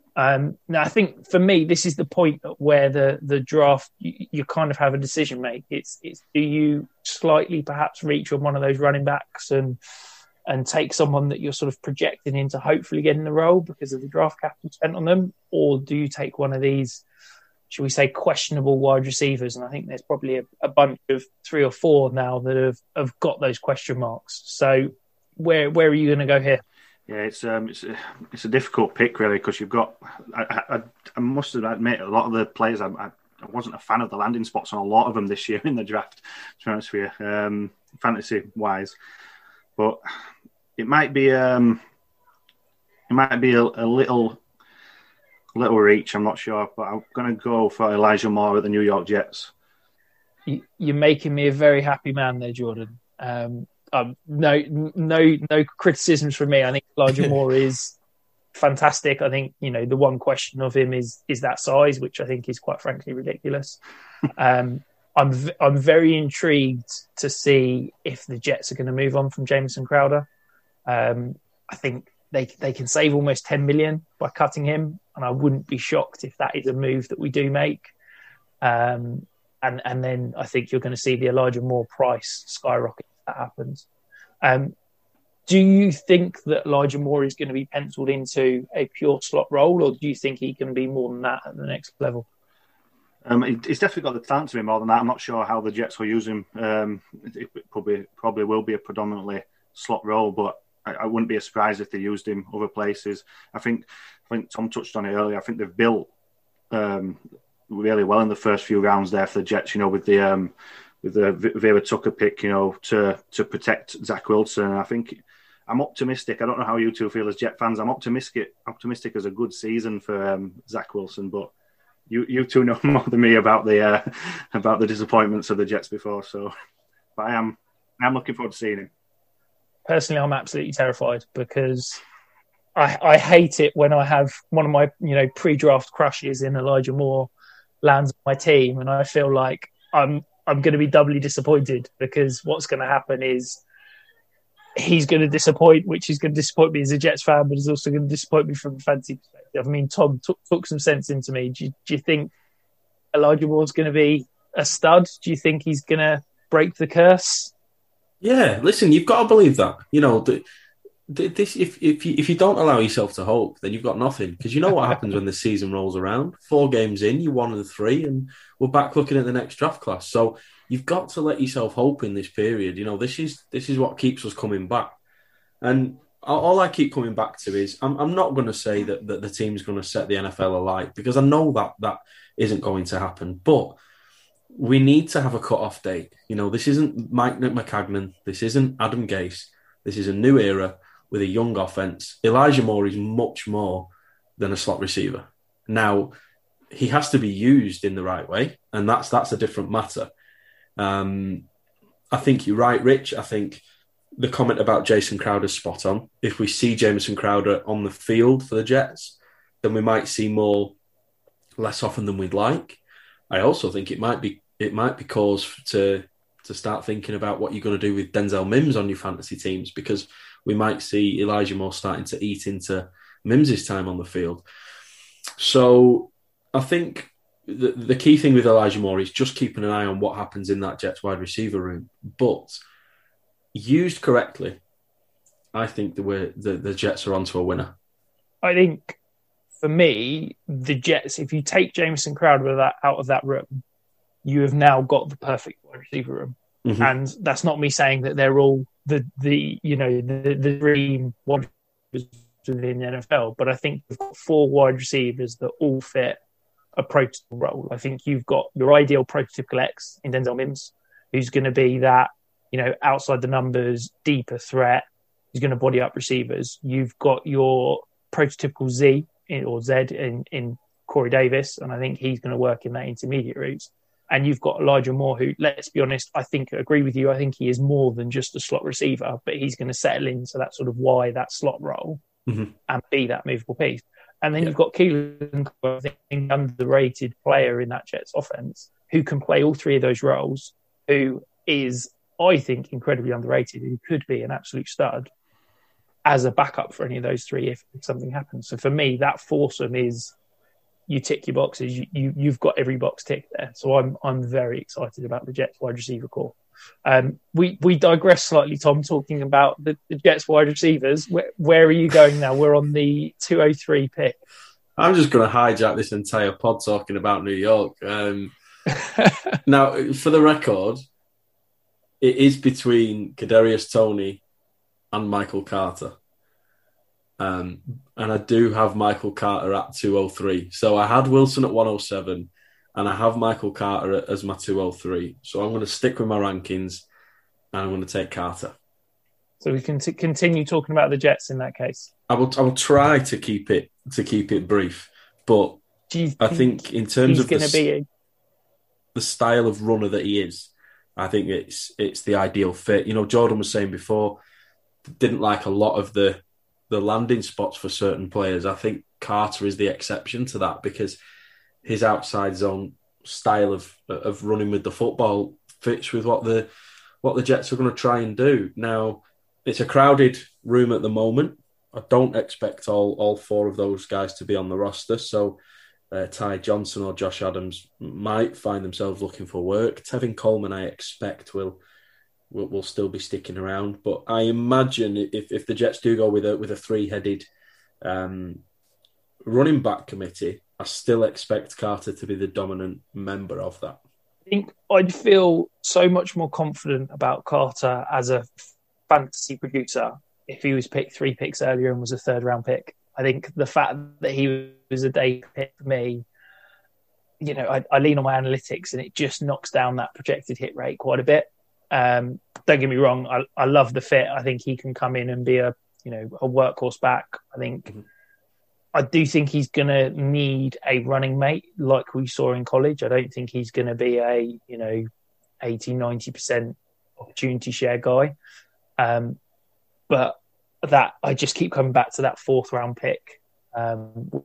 Um, now, I think for me, this is the point where the, the draft, you, you kind of have a decision make. It's, it's do you slightly perhaps reach on one of those running backs and and take someone that you're sort of projecting into hopefully getting the role because of the draft capital spent on them, or do you take one of these, should we say, questionable wide receivers? And I think there's probably a, a bunch of three or four now that have, have got those question marks. So where where are you going to go here? Yeah, it's um, it's a, it's a difficult pick really because you've got. I, I, I must admit, a lot of the players I, I wasn't a fan of the landing spots on a lot of them this year in the draft. To be honest with you, um, fantasy wise, but it might be um, it might be a, a little little reach. I'm not sure, but I'm going to go for Elijah Moore at the New York Jets. You're making me a very happy man there, Jordan. Um, Um, no, no, no criticisms from me. I think Elijah Moore is fantastic. I think, you know, the one question of him is is that size, which I think is quite frankly ridiculous. Um, I'm v- I'm very intrigued to see if the Jets are going to move on from Jamison Crowder. Um, I think they they can save almost ten million by cutting him, and I wouldn't be shocked if that is a move that we do make. Um, and and then I think you're going to see the Elijah Moore price skyrocket. That happens. Um, do you think that Elijah Moore is going to be penciled into a pure slot role, or do you think he can be more than that at the next level? Um, he's definitely got the talent to be more than that. I'm not sure how the Jets will use him. Um, it probably probably will be a predominantly slot role, but I, I wouldn't be surprised if they used him other places. I think I think Tom touched on it earlier. I think they've built um, really well in the first few rounds there for the Jets. You know, with the um, with the Vera Tucker pick, you know, to to protect Zach Wilson. And I think I'm optimistic. I don't know how you two feel as Jet fans. I'm optimistic optimistic as a good season for um, Zach Wilson, but you you two know more than me about the uh, about the disappointments of the Jets before. So, but I am I'm looking forward to seeing him. Personally, I'm absolutely terrified because I I hate it when I have one of my, you know, pre-draft crushes in Elijah Moore lands on my team, and I feel like I'm. I'm going to be doubly disappointed because what's going to happen is he's going to disappoint, which is going to disappoint me as a Jets fan, but he's also going to disappoint me from a fantasy perspective. I mean, Tom took, took some sense into me. Do you, do you think Elijah Moore's going to be a stud? Do you think he's going to break the curse? Yeah, listen, you've got to believe that. You know, the, the, this if if you, if you don't allow yourself to hope, then you've got nothing. Because you know what happens when the season rolls around. Four games in, you're one of the three, and we're back looking at the next draft class. So you've got to let yourself hope in this period. You know, this is this is what keeps us coming back. And all I keep coming back to is I'm, I'm not going to say that, that the team's going to set the N F L alight because I know that that isn't going to happen. But we need to have a cut-off date. You know, this isn't Mike McCagnon. This isn't Adam Gase. This is a new era with a young offense. Elijah Moore is much more than a slot receiver. Now, he has to be used in the right way, and that's that's a different matter. Um, I think you're right, Rich. I think the comment about Jason Crowder's spot on. If we see Jamison Crowder on the field for the Jets, then we might see more less often than we'd like. I also think it might be it might be cause to to start thinking about what you're going to do with Denzel Mims on your fantasy teams, because we might see Elijah Moore starting to eat into Mims's time on the field. So I think the, the key thing with Elijah Moore is just keeping an eye on what happens in that Jets wide receiver room. But used correctly, I think the way the, the Jets are onto a winner. I think for me, the Jets, if you take Jamison Crowder that, out of that room, you have now got the perfect wide receiver room. Mm-hmm. And that's not me saying that they're all the, the you know, the, the dream wide receivers within the N F L, but I think you've got four wide receivers that all fit a prototypical role. I think you've got your ideal prototypical X in Denzel Mims, who's going to be that, you know, outside the numbers, deeper threat. He's going to body up receivers. You've got your prototypical Z in, or Z in, in Corey Davis, and I think he's going to work in that intermediate routes. And you've got Elijah Moore, who, let's be honest, I think, I agree with you. I think he is more than just a slot receiver, but he's going to settle into that sort of Y, that slot role, mm-hmm. and be that movable piece. And then yeah. you've got Keelan, I think, underrated player in that Jets offense, who can play all three of those roles, who is, I think, incredibly underrated, who could be an absolute stud as a backup for any of those three if, if something happens. So for me, that foursome is, you tick your boxes, you, you, you've got every box ticked there. So I'm I'm very excited about the Jets wide receiver core. Um, we we digress slightly, Tom, talking about the, the Jets wide receivers. Where, where are you going now? We're on the two oh three pick. I'm just going to hijack this entire pod talking about New York. Um, now, for the record, it is between Kadarius Toney and Michael Carter. Um, and I do have Michael Carter at two oh three. So I had Wilson at one oh seven, and I have Michael Carter as my two oh three. So I'm going to stick with my rankings, and I'm going to take Carter. So we can t- continue talking about the Jets in that case. I will. I will try to keep it to keep it brief, but think I think in terms of the, be a... the style of runner that he is, I think it's it's the ideal fit. You know, Jordan was saying before, didn't like a lot of the. the landing spots for certain players. I think Carter is the exception to that, because his outside zone style of of running with the football fits with what the what the Jets are going to try and do. Now, it's a crowded room at the moment. I don't expect all, all four of those guys to be on the roster, so uh, Ty Johnson or Josh Adams might find themselves looking for work. Tevin Coleman, I expect, will Will, will still be sticking around, but I imagine if, if the Jets do go with a with a three-headed um, running back committee, I still expect Carter to be the dominant member of that. I think I'd feel so much more confident about Carter as a fantasy producer if he was picked three picks earlier and was a third-round pick. I think the fact that he was a day pick for me, you know, I, I lean on my analytics and it just knocks down that projected hit rate quite a bit. Um, don't get me wrong. I, I love the fit. I think he can come in and be a, you know, a workhorse back. I think, mm-hmm. I do think he's going to need a running mate like we saw in college. I don't think he's going to be a, you know, eighty, ninety percent opportunity share guy. Um, but that, I just keep coming back to that fourth round pick. Um,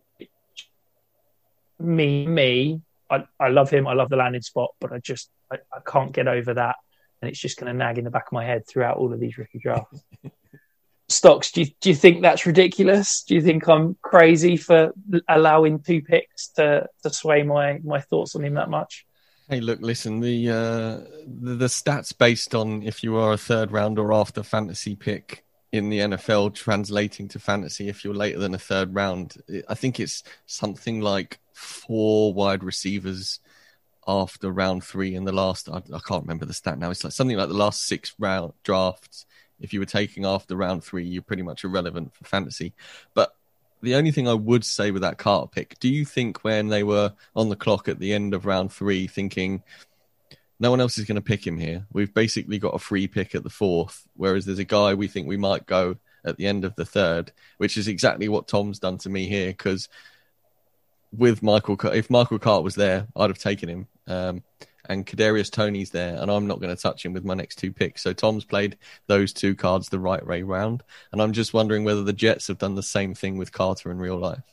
me, me, I, I love him. I love the landing spot, but I just, I, I can't get over that. And it's just going to nag in the back of my head throughout all of these rookie drafts. Stocks, do you, do you think that's ridiculous? Do you think I'm crazy for allowing two picks to, to sway my, my thoughts on him that much? Hey, look, listen, the, uh, the the stats based on if you are a third round or after fantasy pick in the N F L translating to fantasy if you're later than a third round, I think it's something like four wide receivers after round three in the last, I, I can't remember the stat now. It's like something like the last six round drafts. If you were taking after round three, you're pretty much irrelevant for fantasy. But the only thing I would say with that Carter pick, do you think when they were on the clock at the end of round three thinking, no one else is going to pick him here, we've basically got a free pick at the fourth, whereas there's a guy we think we might go at the end of the third, which is exactly what Tom's done to me here, because with Michael, if Michael Carter was there, I'd have taken him. Um, and Kadarius Toney's there, and I'm not going to touch him with my next two picks. So Tom's played those two cards the right way round, and I'm just wondering whether the Jets have done the same thing with Carter in real life.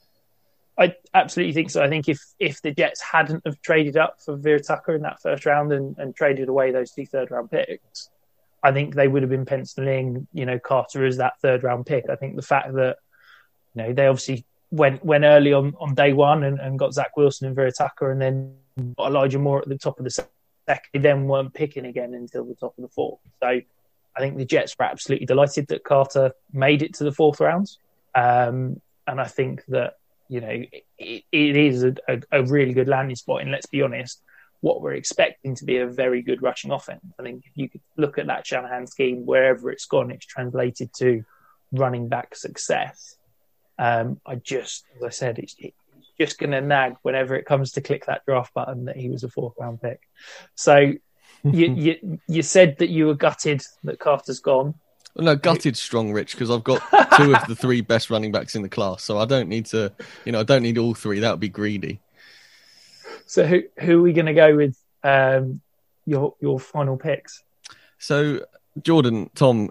I absolutely think so. I think if, if the Jets hadn't have traded up for Vera Tucker in that first round and, and traded away those two third round picks, I think they would have been penciling, you know, Carter as that third round pick. I think the fact that, you know, they obviously went went early on, on day one and, and got Zach Wilson and Vera Tucker, and then got Elijah Moore at the top of the second. They then weren't picking again until the top of the fourth. So I think the Jets were absolutely delighted that Carter made it to the fourth round. Um, and I think that, you know, it, it is a, a, a really good landing spot. And let's be honest, what we're expecting to be a very good rushing offense. I think if you could look at that Shanahan scheme, wherever it's gone, it's translated to running back success. Um, I just, as I said, it's, it's just going to nag whenever it comes to click that draft button that he was a fourth round pick. So you, you you said that you were gutted that Carter's gone. No, gutted strong, Rich, because I've got two of the three best running backs in the class. So I don't need to, you know, I don't need all three. That would be greedy. So who who are we going to go with um, your your final picks? So Jordan, Tom,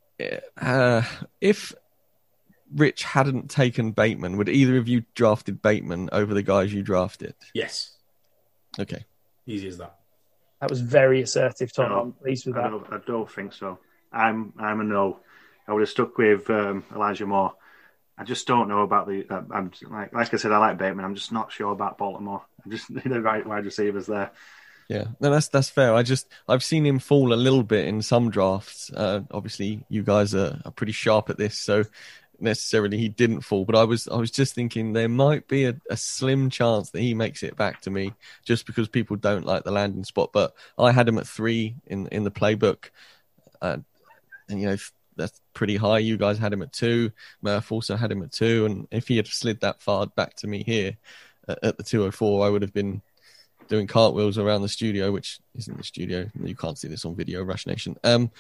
uh, if Rich hadn't taken Bateman, would either of you drafted Bateman over the guys you drafted? Yes. Okay. Easy as that. That was very assertive, Tom. No, I'm pleased with I that. don't, I don't think so. I'm I'm a no. I would have stuck with um, Elijah Moore. I just don't know about the. Uh, I'm like like I said, I like Bateman. I'm just not sure about Baltimore. I just need the right wide receivers there. Yeah, no, that's that's fair. I just I've seen him fall a little bit in some drafts. Uh, obviously, you guys are, are pretty sharp at this, so necessarily he didn't fall. But I was I was just thinking there might be a, a slim chance that he makes it back to me, just because people don't like the landing spot. But I had him at three in in the playbook, uh, and you know. That's pretty high. You guys had him at two. Murph also had him at two. And if he had slid that far back to me here uh, at the two oh four, I would have been doing cartwheels around the studio, which isn't the studio. You can't see this on video, Rush Nation. Um,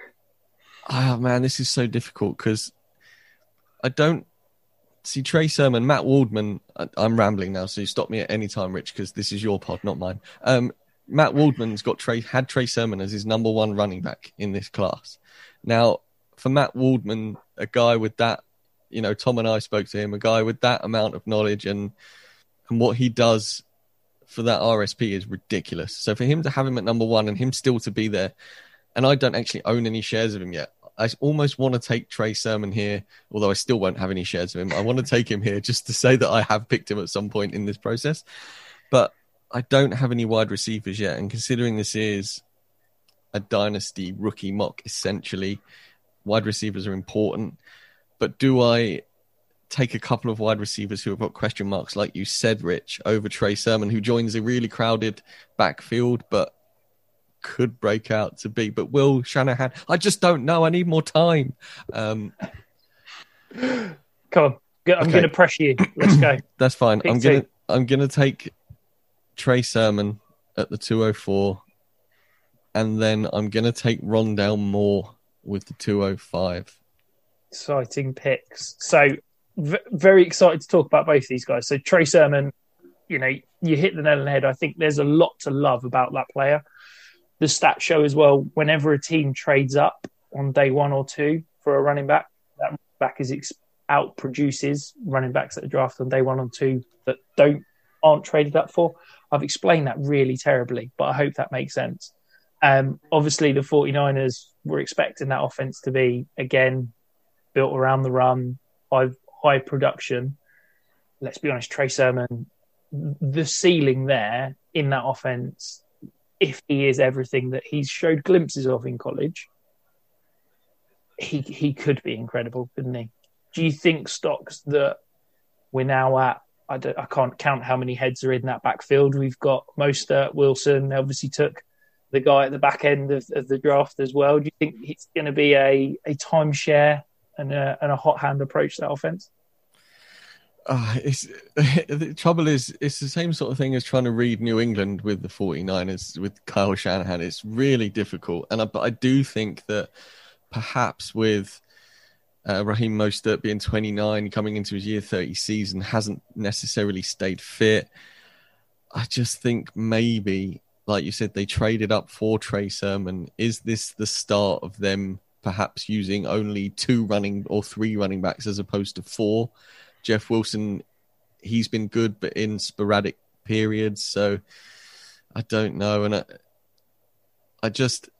oh, man, this is so difficult because I don't see Trey Sermon, Matt Waldman. I, I'm rambling now, so you stop me at any time, Rich, because this is your pod, not mine. Um, Matt Waldman's got Trey, had Trey Sermon as his number one running back in this class. Now, for Matt Waldman, a guy with that, you know, Tom and I spoke to him, a guy with that amount of knowledge and and what he does for that R S P is ridiculous. So for him to have him at number one and him still to be there, and I don't actually own any shares of him yet. I almost want to take Trey Sermon here, although I still won't have any shares of him. I want to take him here just to say that I have picked him at some point in this process. But I don't have any wide receivers yet. And considering this is a dynasty rookie mock, essentially, wide receivers are important, but do I take a couple of wide receivers who have got question marks, like you said, Rich, over Trey Sermon, who joins a really crowded backfield, but could break out to be? But will Shanahan? I just don't know. I need more time. Um, Come on, I'm okay. going to pressure you. Let's go. That's fine. Pick I'm gonna two. I'm gonna take Trey Sermon at the two oh four, and then I'm gonna take Rondale Moore with the two oh five. Exciting picks. So v- very excited to talk about both these guys. So Trey Sermon, you know, you hit the nail on the head. I think there's a lot to love about that player. The stats show as well, whenever a team trades up on day one or two for a running back, that back is ex- out produces running backs that are drafted on day one or two that don't aren't traded up for. I've explained that really terribly, but I hope that makes sense. Um, obviously, the 49ers were expecting that offense to be, again, built around the run, high, high production. Let's be honest, Trey Sermon, the ceiling there in that offense, if he is everything that he's showed glimpses of in college, he he could be incredible, couldn't he? Do you think stocks that we're now at, I, don't, I can't count how many heads are in that backfield. We've got Mostert, Wilson, obviously took the guy at the back end of, of the draft as well. Do you think it's going to be a, a timeshare and a, and a hot hand approach to that offense? Uh, it's, the trouble is, it's the same sort of thing as trying to read New England with the 49ers, with Kyle Shanahan. It's really difficult. And I, but I do think that perhaps with uh, Raheem Mostert being twenty-nine, coming into his year thirty season, hasn't necessarily stayed fit. I just think maybe like you said, they traded up for Trey Sermon. Is this the start of them perhaps using only two running or three running backs as opposed to four? Jeff Wilson, he's been good, but in sporadic periods. So I don't know. And I, I just,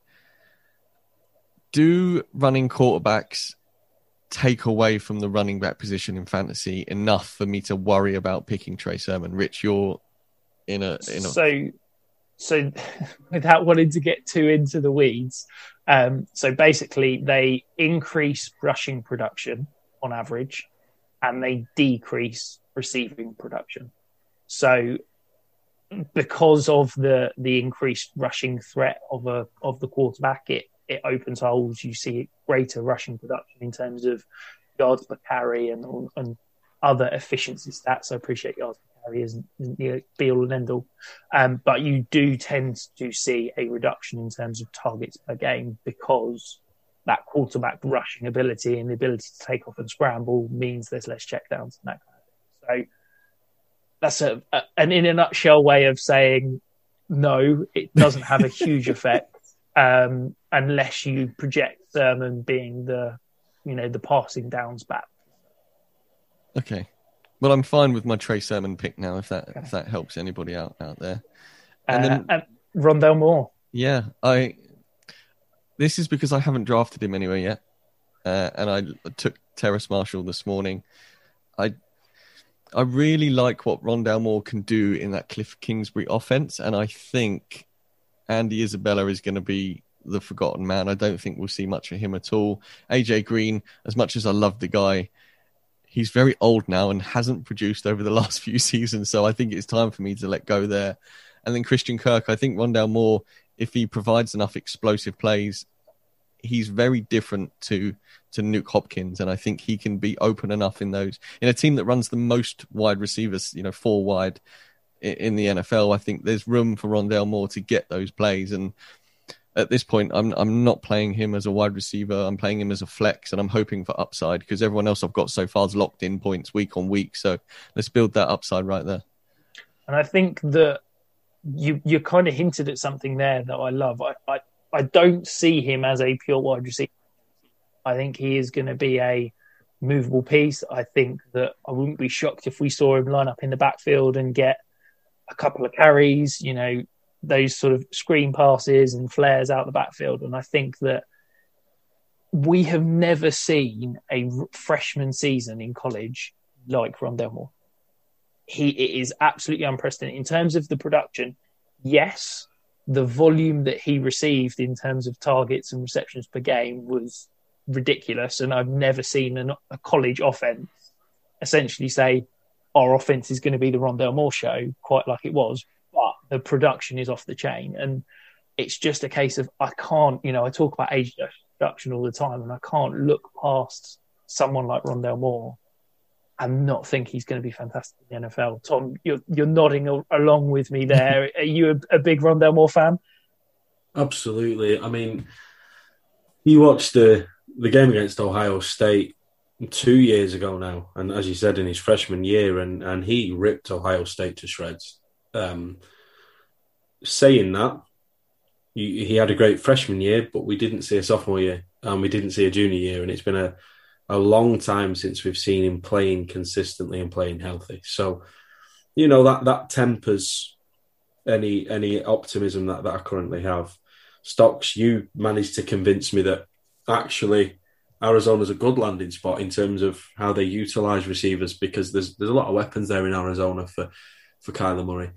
do running quarterbacks take away from the running back position in fantasy enough for me to worry about picking Trey Sermon? Rich, you're in a... In a... So, so without wanting to get too into the weeds, um, so basically they increase rushing production on average and they decrease receiving production. So because of the the increased rushing threat of a of the quarterback, it it opens holes. You see greater rushing production in terms of yards per carry and and other efficiency stats. I appreciate yards per carry isn't, isn't the be all and end all, um, but you do tend to see a reduction in terms of targets per game because that quarterback rushing ability and the ability to take off and scramble means there's less checkdowns and that kind of thing. So that's a, a, an in a nutshell way of saying no, it doesn't have a huge effect um, unless you project Sermon being the, you know, the passing downs back. Okay. Well, I'm fine with my Trey Sermon pick now, if that okay. if that helps anybody out out there. And uh, then and Rondale Moore. Yeah, I. This is because I haven't drafted him anywhere yet, uh, and I took Terrace Marshall this morning. I. I really like what Rondale Moore can do in that Cliff Kingsbury offense, and I think Andy Isabella is going to be the forgotten man. I don't think we'll see much of him at all. A J Green, as much as I love the guy, he's very old now and hasn't produced over the last few seasons, so I think it's time for me to let go there. And then Christian Kirk, I think Rondale Moore, if he provides enough explosive plays, he's very different to to Nuke Hopkins, and I think he can be open enough in those in a team that runs the most wide receivers, you know, four wide in, in the N F L. I think there's room for Rondale Moore to get those plays, and at this point, I'm I'm not playing him as a wide receiver. I'm playing him as a flex, and I'm hoping for upside because everyone else I've got so far is locked in points week on week. So let's build that upside right there. And I think that you you kind of hinted at something there that I love. I. I I don't see him as a pure wide receiver. I think he is going to be a movable piece. I think that I wouldn't be shocked if we saw him line up in the backfield and get a couple of carries, you know, those sort of screen passes and flares out the backfield. And I think that we have never seen a freshman season in college like Rondale Moore. He it is absolutely unprecedented. In terms of the production, yes, the volume that he received in terms of targets and receptions per game was ridiculous. And I've never seen an, a college offense essentially say, our offense is going to be the Rondale Moore show, quite like it was, but the production is off the chain. And it's just a case of, I can't, you know, I talk about age reduction all the time, and I can't look past someone like Rondale Moore and not think he's going to be fantastic in the N F L. Tom, you're, you're nodding along with me there. Are you a, a big Rondale Moore fan? Absolutely. I mean, you watched the, the game against Ohio State two years ago now, and as you said, in his freshman year, and, and he ripped Ohio State to shreds. Um, saying that, you, he had a great freshman year, but we didn't see a sophomore year, and we didn't see a junior year, and it's been a a long time since we've seen him playing consistently and playing healthy. So, you know, that, that tempers any any optimism that, that I currently have. Stocks, you managed to convince me that actually Arizona's a good landing spot in terms of how they utilise receivers, because there's there's a lot of weapons there in Arizona for, for Kyler Murray.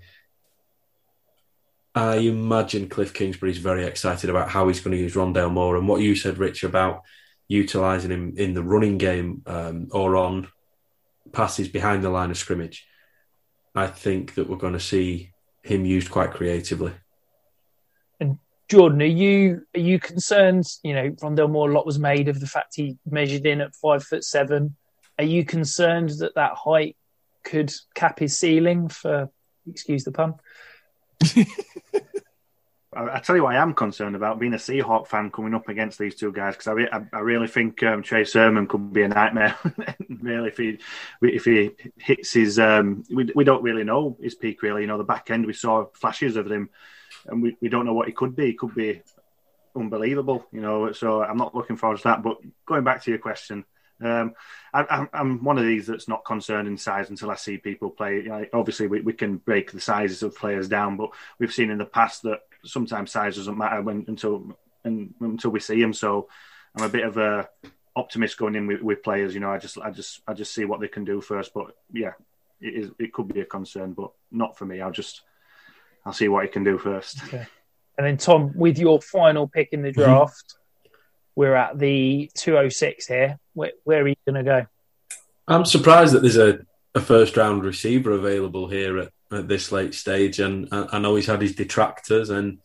I imagine Cliff Kingsbury's very excited about how he's going to use Rondale Moore, and what you said, Rich, about utilising him in the running game um, or on passes behind the line of scrimmage. I think that we're going to see him used quite creatively. And Jordan, are you are you concerned? You know, Rondale Moore, a lot was made of the fact he measured in at five foot seven. Are you concerned that that height could cap his ceiling for, excuse the pun? I, I tell you what I am concerned about, being a Seahawk fan coming up against these two guys, because I, re- I, I really think um, Trey Sermon could be a nightmare. Really, if he if he hits his, um, we we don't really know his peak. Really, you know, the back end we saw flashes of him, and we, we don't know what he could be. He could be unbelievable, you know. So I'm not looking forward to that. But going back to your question. Um, I, I'm one of these that's not concerned in size until I see people play. You know, obviously, we, we can break the sizes of players down, but we've seen in the past that sometimes size doesn't matter when, until and, until we see them. So I'm a bit of a optimist going in with, with players. You know, I just I just I just see what they can do first. But yeah, it is it could be a concern, but not for me. I'll just I'll see what he can do first. Okay. And then Tom, with your final pick in the draft. We're at the two oh six here. Where, where are you going to go? I'm surprised that there's a, a first-round receiver available here at, at this late stage. And I, I know he's had his detractors and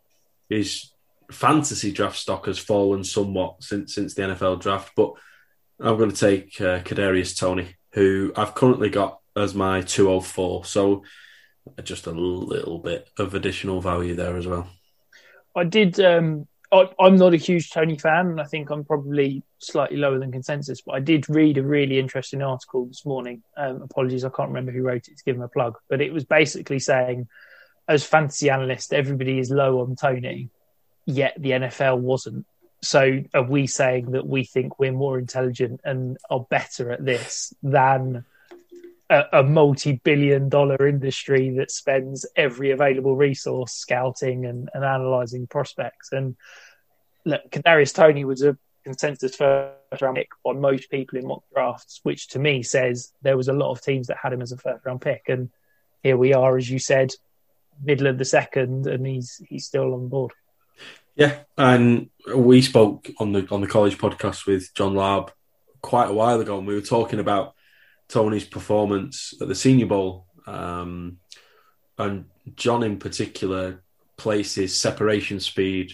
his fantasy draft stock has fallen somewhat since since the N F L draft. But I'm going to take uh, Kadarius Toney, who I've currently got as my two oh four. So just a little bit of additional value there as well. I did... Um... I'm not a huge Toney fan, and I think I'm probably slightly lower than consensus, but I did read a really interesting article this morning. Um, apologies, I can't remember who wrote it to give him a plug, but it was basically saying, as fantasy analysts, everybody is low on Toney, yet the N F L wasn't. So are we saying that we think we're more intelligent and are better at this than a, a multi-billion dollar industry that spends every available resource scouting and, and analysing prospects? And look, Kadarius Toney was a consensus first round pick by most people in mock drafts, which to me says there was a lot of teams that had him as a first round pick. And here we are, as you said, middle of the second, and he's he's still on board. Yeah, and we spoke on the on the college podcast with John Larb quite a while ago, and we were talking about Toney's performance at the Senior Bowl, um, and John in particular places separation speed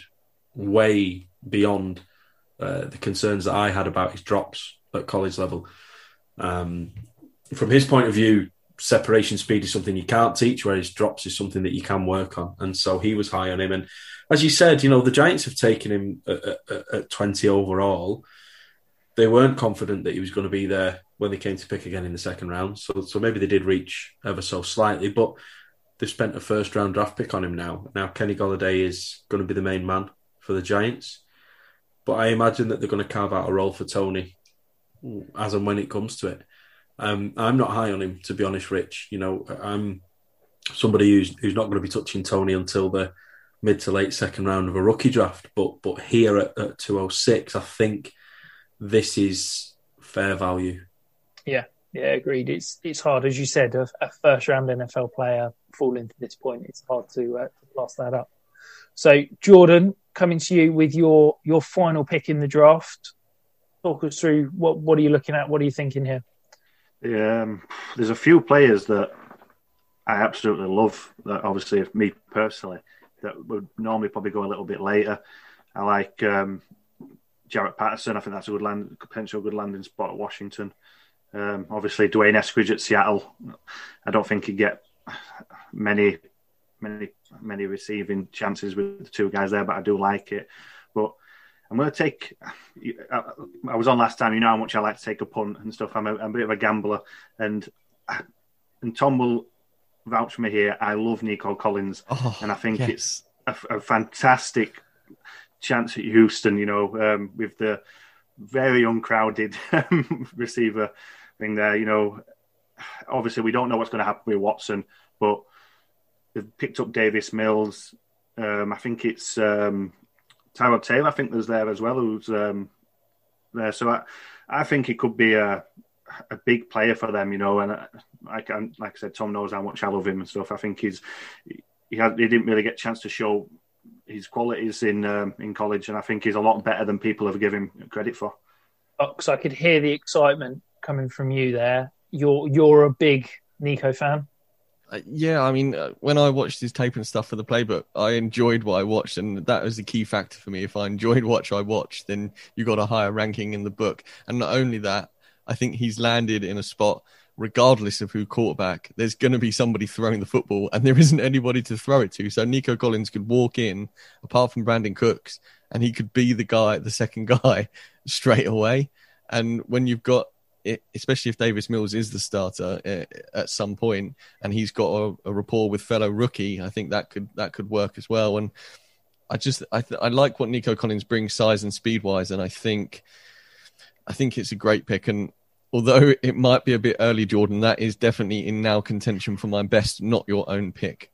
way beyond uh, the concerns that I had about his drops at college level. Um, from his point of view, separation speed is something you can't teach, whereas drops is something that you can work on. And so he was high on him. And as you said, you know, the Giants have taken him at, at, at twenty overall. They weren't confident that he was going to be there when they came to pick again in the second round. So, so maybe they did reach ever so slightly, but they've spent a first round draft pick on him now. Now Kenny Golladay is going to be the main man for the Giants, but I imagine that they're going to carve out a role for Toney as and when it comes to it. Um, I'm not high on him, to be honest, Rich. You know, I'm somebody who's who's not going to be touching Toney until the mid to late second round of a rookie draft. But but here at, at two oh six, I think this is fair value. Yeah, yeah, agreed. It's it's hard, as you said, a, a first round N F L player falling to this point. It's hard to, uh, to pass that up. So, Jordan, coming to you with your your final pick in the draft. Talk us through what what are you looking at? What are you thinking here? Um, there's a few players that I absolutely love. That obviously, me personally, that would normally probably go a little bit later. I like um, Jarrett Patterson. I think that's a good land, potential good landing spot at Washington. Um, obviously, Dwayne Eskridge at Seattle. I don't think he'd get many, many, many receiving chances with the two guys there, but I do like it. But I'm going to take. I was on last time. You know how much I like to take a punt and stuff. I'm a, I'm a bit of a gambler, and and Tom will vouch for me here. I love Nico Collins, Oh, and I think yes. it's a, a fantastic chance at Houston. You know, um, with the very uncrowded receiver thing there. You know, obviously we don't know what's going to happen with Watson, but they've picked up Davis Mills. Um, I think it's. Um, Tyrod Taylor, I think there's there as well, who's um, there. So I, I think he could be a a big player for them, you know. And I, like, I, like I said, Tom knows how much I love him and stuff. I think he's he had he didn't really get a chance to show his qualities in um, in college, and I think he's a lot better than people have given him credit for. Because I could hear the excitement coming from you there. You're you're a big Nico fan. Uh, yeah, I mean, uh, when I watched his tape and stuff for the playbook, I enjoyed what I watched, and that was the key factor for me. If I enjoyed what I watched, then you got a higher ranking in the book. And not only that, I think he's landed in a spot regardless of who quarterback, there's going to be somebody throwing the football, and there isn't anybody to throw it to. So Nico Collins could walk in, apart from Brandon Cooks, and he could be the guy, the second guy, straight away. And when you've got, it, especially if Davis Mills is the starter uh, at some point, and he's got a, a rapport with fellow rookie, I think that could that could work as well. And I just I, th- I like what Nico Collins brings size and speed wise, and I think I think it's a great pick. And although it might be a bit early, Jordan, that is definitely in now contention for my best, not your own pick.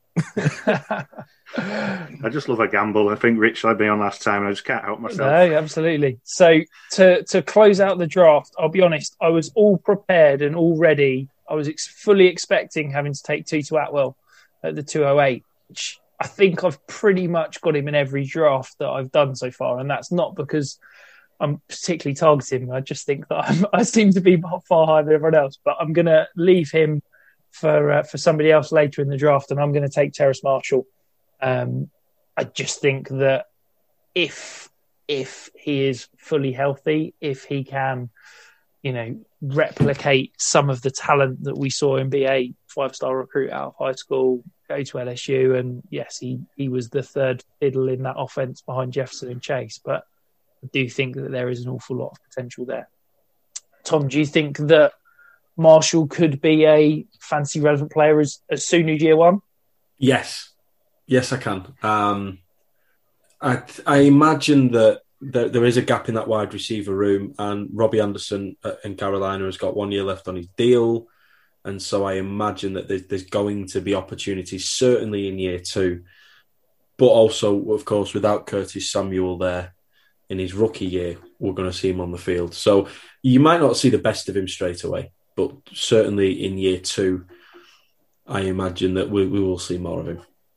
I just love a gamble. I think Rich had me on last time, and I just can't help myself. No, absolutely. So to to close out the draft, I'll be honest, I was all prepared and all ready. I was ex- fully expecting having to take Tutu Atwell at the two oh eight, which I think I've pretty much got him in every draft that I've done so far. And that's not because I'm particularly targeting him. I just think that I'm, I seem to be far higher than everyone else. But I'm going to leave him for uh, for somebody else later in the draft, and I'm going to take Terrace Marshall. Um, I just think that if if he is fully healthy, if he can, you know, replicate some of the talent that we saw him be a five-star recruit out of high school, go to L S U, and yes, he, he was the third fiddle in that offense behind Jefferson and Chase, but I do think that there is an awful lot of potential there. Tom, do you think that Marshall could be a fantasy relevant player as, as soon as year one? Yes. Yes, I can. Um, I, I imagine that there, there is a gap in that wide receiver room, and Robbie Anderson in Carolina has got one year left on his deal. And so I imagine that there's, there's going to be opportunities, certainly in year two. But also, of course, without Curtis Samuel there in his rookie year, we're going to see him on the field. So you might not see the best of him straight away, but certainly in year two, I imagine that we, we will see more of him.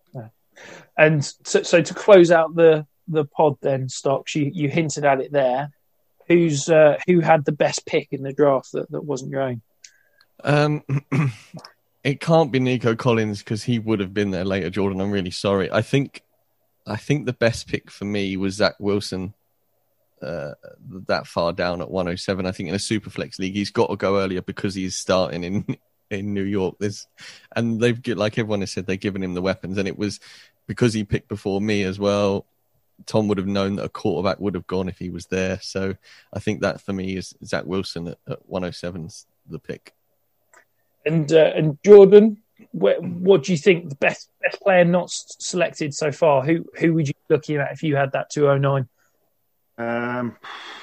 And so, so to close out the, the pod then, Stocks, you, you hinted at it there. Who's uh, who had the best pick in the draft that, that wasn't your own? Um, it can't be Nico Collins because he would have been there later, Jordan. I'm really sorry. I think I think the best pick for me was Zach Wilson, uh, that far down at one oh seven. I think in a Superflex league, he's got to go earlier because he's starting in in New York. There's, and they've, like everyone has said, they've given him the weapons, and it was because he picked before me as well. Tom would have known that a quarterback would have gone if he was there. So I think that for me is Zach Wilson at, at one oh seven's the pick. And uh, and Jordan, wh- what do you think the best best player not s- selected so far? Who who would you be looking at if you had that two oh nine? Um,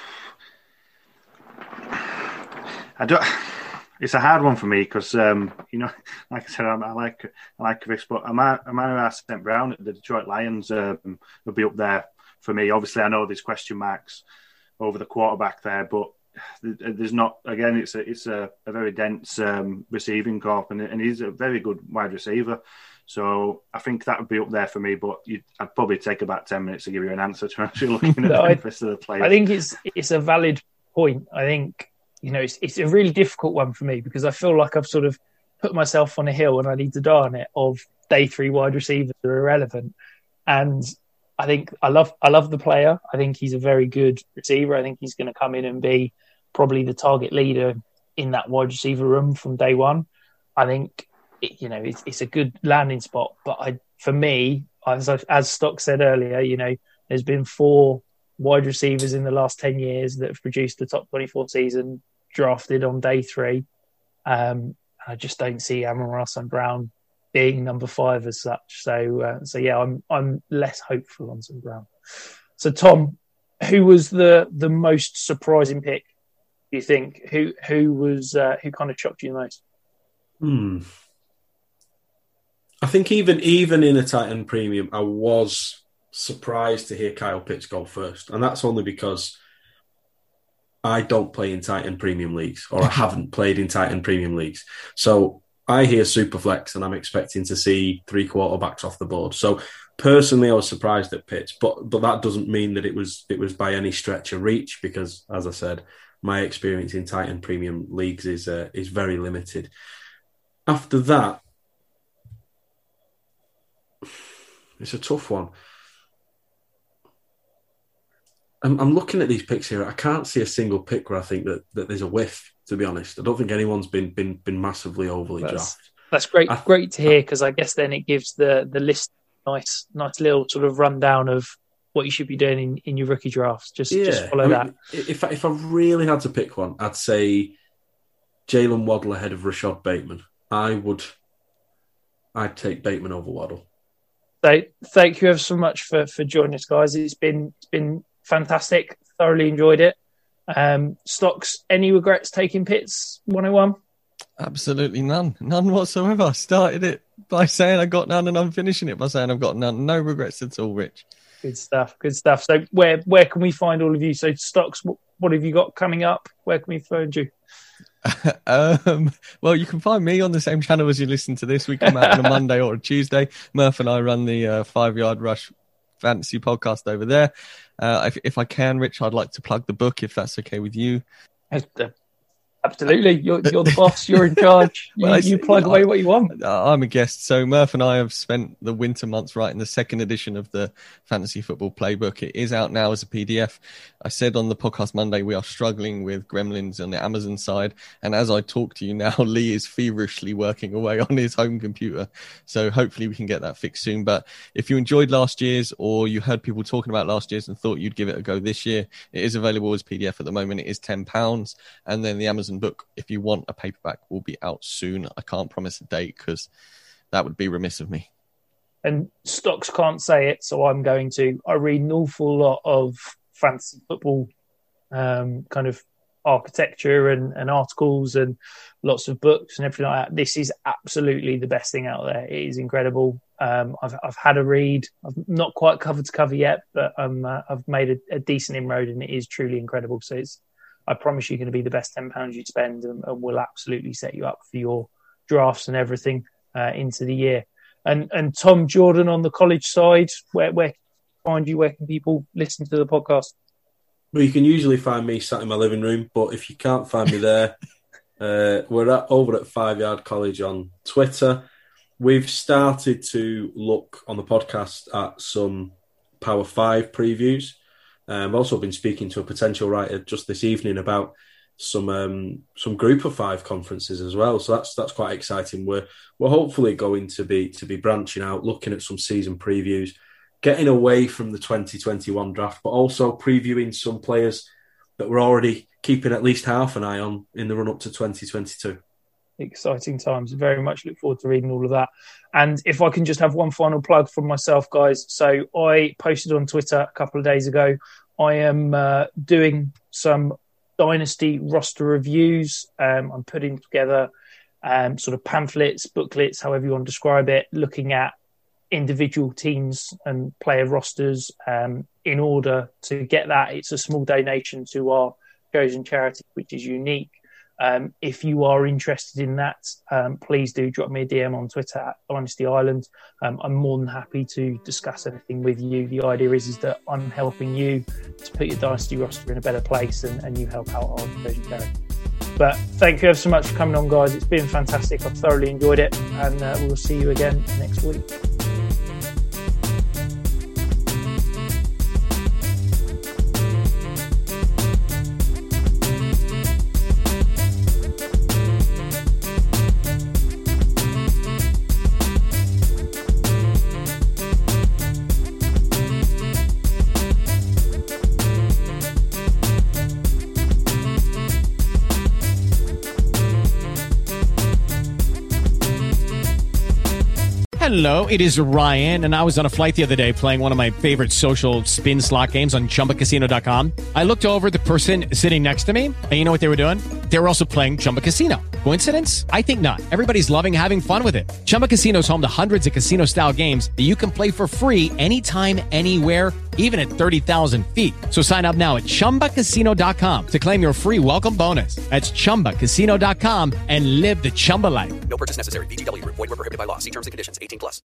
I don't. It's a hard one for me because, um, you know, like I said, I, I like I like Chris, but Amon-Ra Saint Brown at the Detroit Lions um, will be up there for me. Obviously, I know there's question marks over the quarterback there, but there's not. Again, it's a it's a, a very dense um, receiving corp, and, and he's a very good wide receiver. So I think that would be up there for me. But you, I'd probably take about ten minutes to give you an answer to actually looking at no, the rest of the players. I think it's it's a valid point. I think. You know, it's, it's a really difficult one for me because I feel like I've sort of put myself on a hill and I need to die on it of day three wide receivers that are irrelevant. And I think I love I love the player. I think he's a very good receiver. I think he's going to come in and be probably the target leader in that wide receiver room from day one. I think, it, you know, it's, it's a good landing spot. But I, for me, as, as Stock said earlier, you know, there's been four wide receivers in the last ten years that have produced the top twenty-four season drafted on day three. Um, I just don't see Amon-Ra Saint Brown being number five as such. So, uh, so yeah, I'm I'm less hopeful on Saint Brown. So, Tom, who was the the most surprising pick? Do you think who who was uh, who kind of shocked you the most? Hmm. I think even even in a Titan Premium, I was surprised to hear Kyle Pitts go first, and that's only because I don't play in Titan Premium leagues, or I haven't played in Titan Premium leagues. So I hear Superflex, and I'm expecting to see three quarterbacks off the board. So personally, I was surprised at Pitts, but but that doesn't mean that it was it was by any stretch a reach, because as I said, my experience in Titan Premium leagues is uh, is very limited. After that, it's a tough one. I'm, I'm looking at these picks here. I can't see a single pick where I think that, that there's a whiff. To be honest, I don't think anyone's been been been massively overly That's, drafted. that's great, I, great to hear, because I guess then it gives the the list nice, nice little sort of rundown of what you should be doing in, in your rookie drafts. Just, yeah, just follow I mean, that. If I, if I really had to pick one, I'd say Jalen Waddle ahead of Rashad Bateman. I would, I'd take Bateman over Waddle. So, thank you ever so much for, for joining us, guys. It's been it's been fantastic. Thoroughly enjoyed it. Um, Stocks, any regrets taking Pitts one oh one? Absolutely none. None whatsoever. I started it by saying I got none, and I'm finishing it by saying I've got none. No regrets at all, Rich. Good stuff. Good stuff. So where where can we find all of you? So Stocks, what, what have you got coming up? Where can we find you? um, well, you can find me on the same channel as you listen to this. We come out on a Monday or a Tuesday. Murph and I run the uh, Five Yard Rush Fantasy podcast over there. Uh, if, if I can, Rich, I'd like to plug the book, if that's okay with you. Absolutely. You're, you're the boss. You're in charge. You, well, you plug away what you want. I'm a guest. So Murph and I have spent the winter months writing the second edition of the Fantasy Football Playbook. It is out now as a P D F. I said on the podcast Monday, we are struggling with Gremlins on the Amazon side. And as I talk to you now, Lee is feverishly working away on his home computer. So hopefully we can get that fixed soon. But if you enjoyed last year's, or you heard people talking about last year's and thought you'd give it a go this year, it is available as P D F at the moment. It is ten pounds. And then the Amazon book, if you want a paperback, will be out soon. I can't promise a date because that would be remiss of me. And Stocks can't say it, so I'm going to. I read an awful lot of fantasy football um, kind of architecture and, and articles and lots of books and everything like that. This is absolutely the best thing out there. It is incredible. Um, I've I've had a read. I've not quite cover to cover yet, but um, uh, I've made a, a decent inroad, and it is truly incredible. So it's, I promise you're going to be the best ten pounds you'd spend, and, and we'll absolutely set you up for your drafts and everything uh, into the year. And and Tom Jordan on the college side, where where can you find you? Where can people listen to the podcast? Well, you can usually find me sat in my living room, but if you can't find me there, uh, we're at, over at Five Yard College on Twitter. We've started to look on the podcast at some Power Five previews. Um, I've also been speaking to a potential writer just this evening about some um, some Group of Five conferences as well. So that's that's quite exciting. We're we're hopefully going to be to be branching out, looking at some season previews, getting away from the twenty twenty-one draft, but also previewing some players that we're already keeping at least half an eye on in the run up to twenty twenty-two. Exciting times. Very much look forward to reading all of that. And if I can just have one final plug from myself, guys. So I posted on Twitter a couple of days ago, I am uh, doing some Dynasty roster reviews. Um, I'm putting together um, sort of pamphlets, booklets, however you want to describe it, looking at individual teams and player rosters. Um, in order to get that, it's a small donation to our chosen charity, which is unique. Um, if you are interested in that, um, please do drop me a D M on Twitter at Dynasty Island. Um, I'm more than happy to discuss anything with you. The idea is, is that I'm helping you to put your Dynasty roster in a better place, and, and you help out our chosen charity. But thank you ever so much for coming on, guys. It's been fantastic. I've thoroughly enjoyed it, and uh, we'll see you again next week. Hello, it is Ryan, and I was on a flight the other day playing one of my favorite social spin slot games on Chumba Casino dot com. I looked over at the person sitting next to me, and you know what they were doing? They were also playing Chumba Casino. Coincidence? I think not. Everybody's loving having fun with it. Chumba Casino is home to hundreds of casino-style games that you can play for free anytime, anywhere, even at thirty thousand feet. So sign up now at Chumba Casino dot com to claim your free welcome bonus. That's Chumba Casino dot com and live the Chumba life. No purchase necessary. V G W. Void where prohibited by law. See terms and conditions. eighteen plus.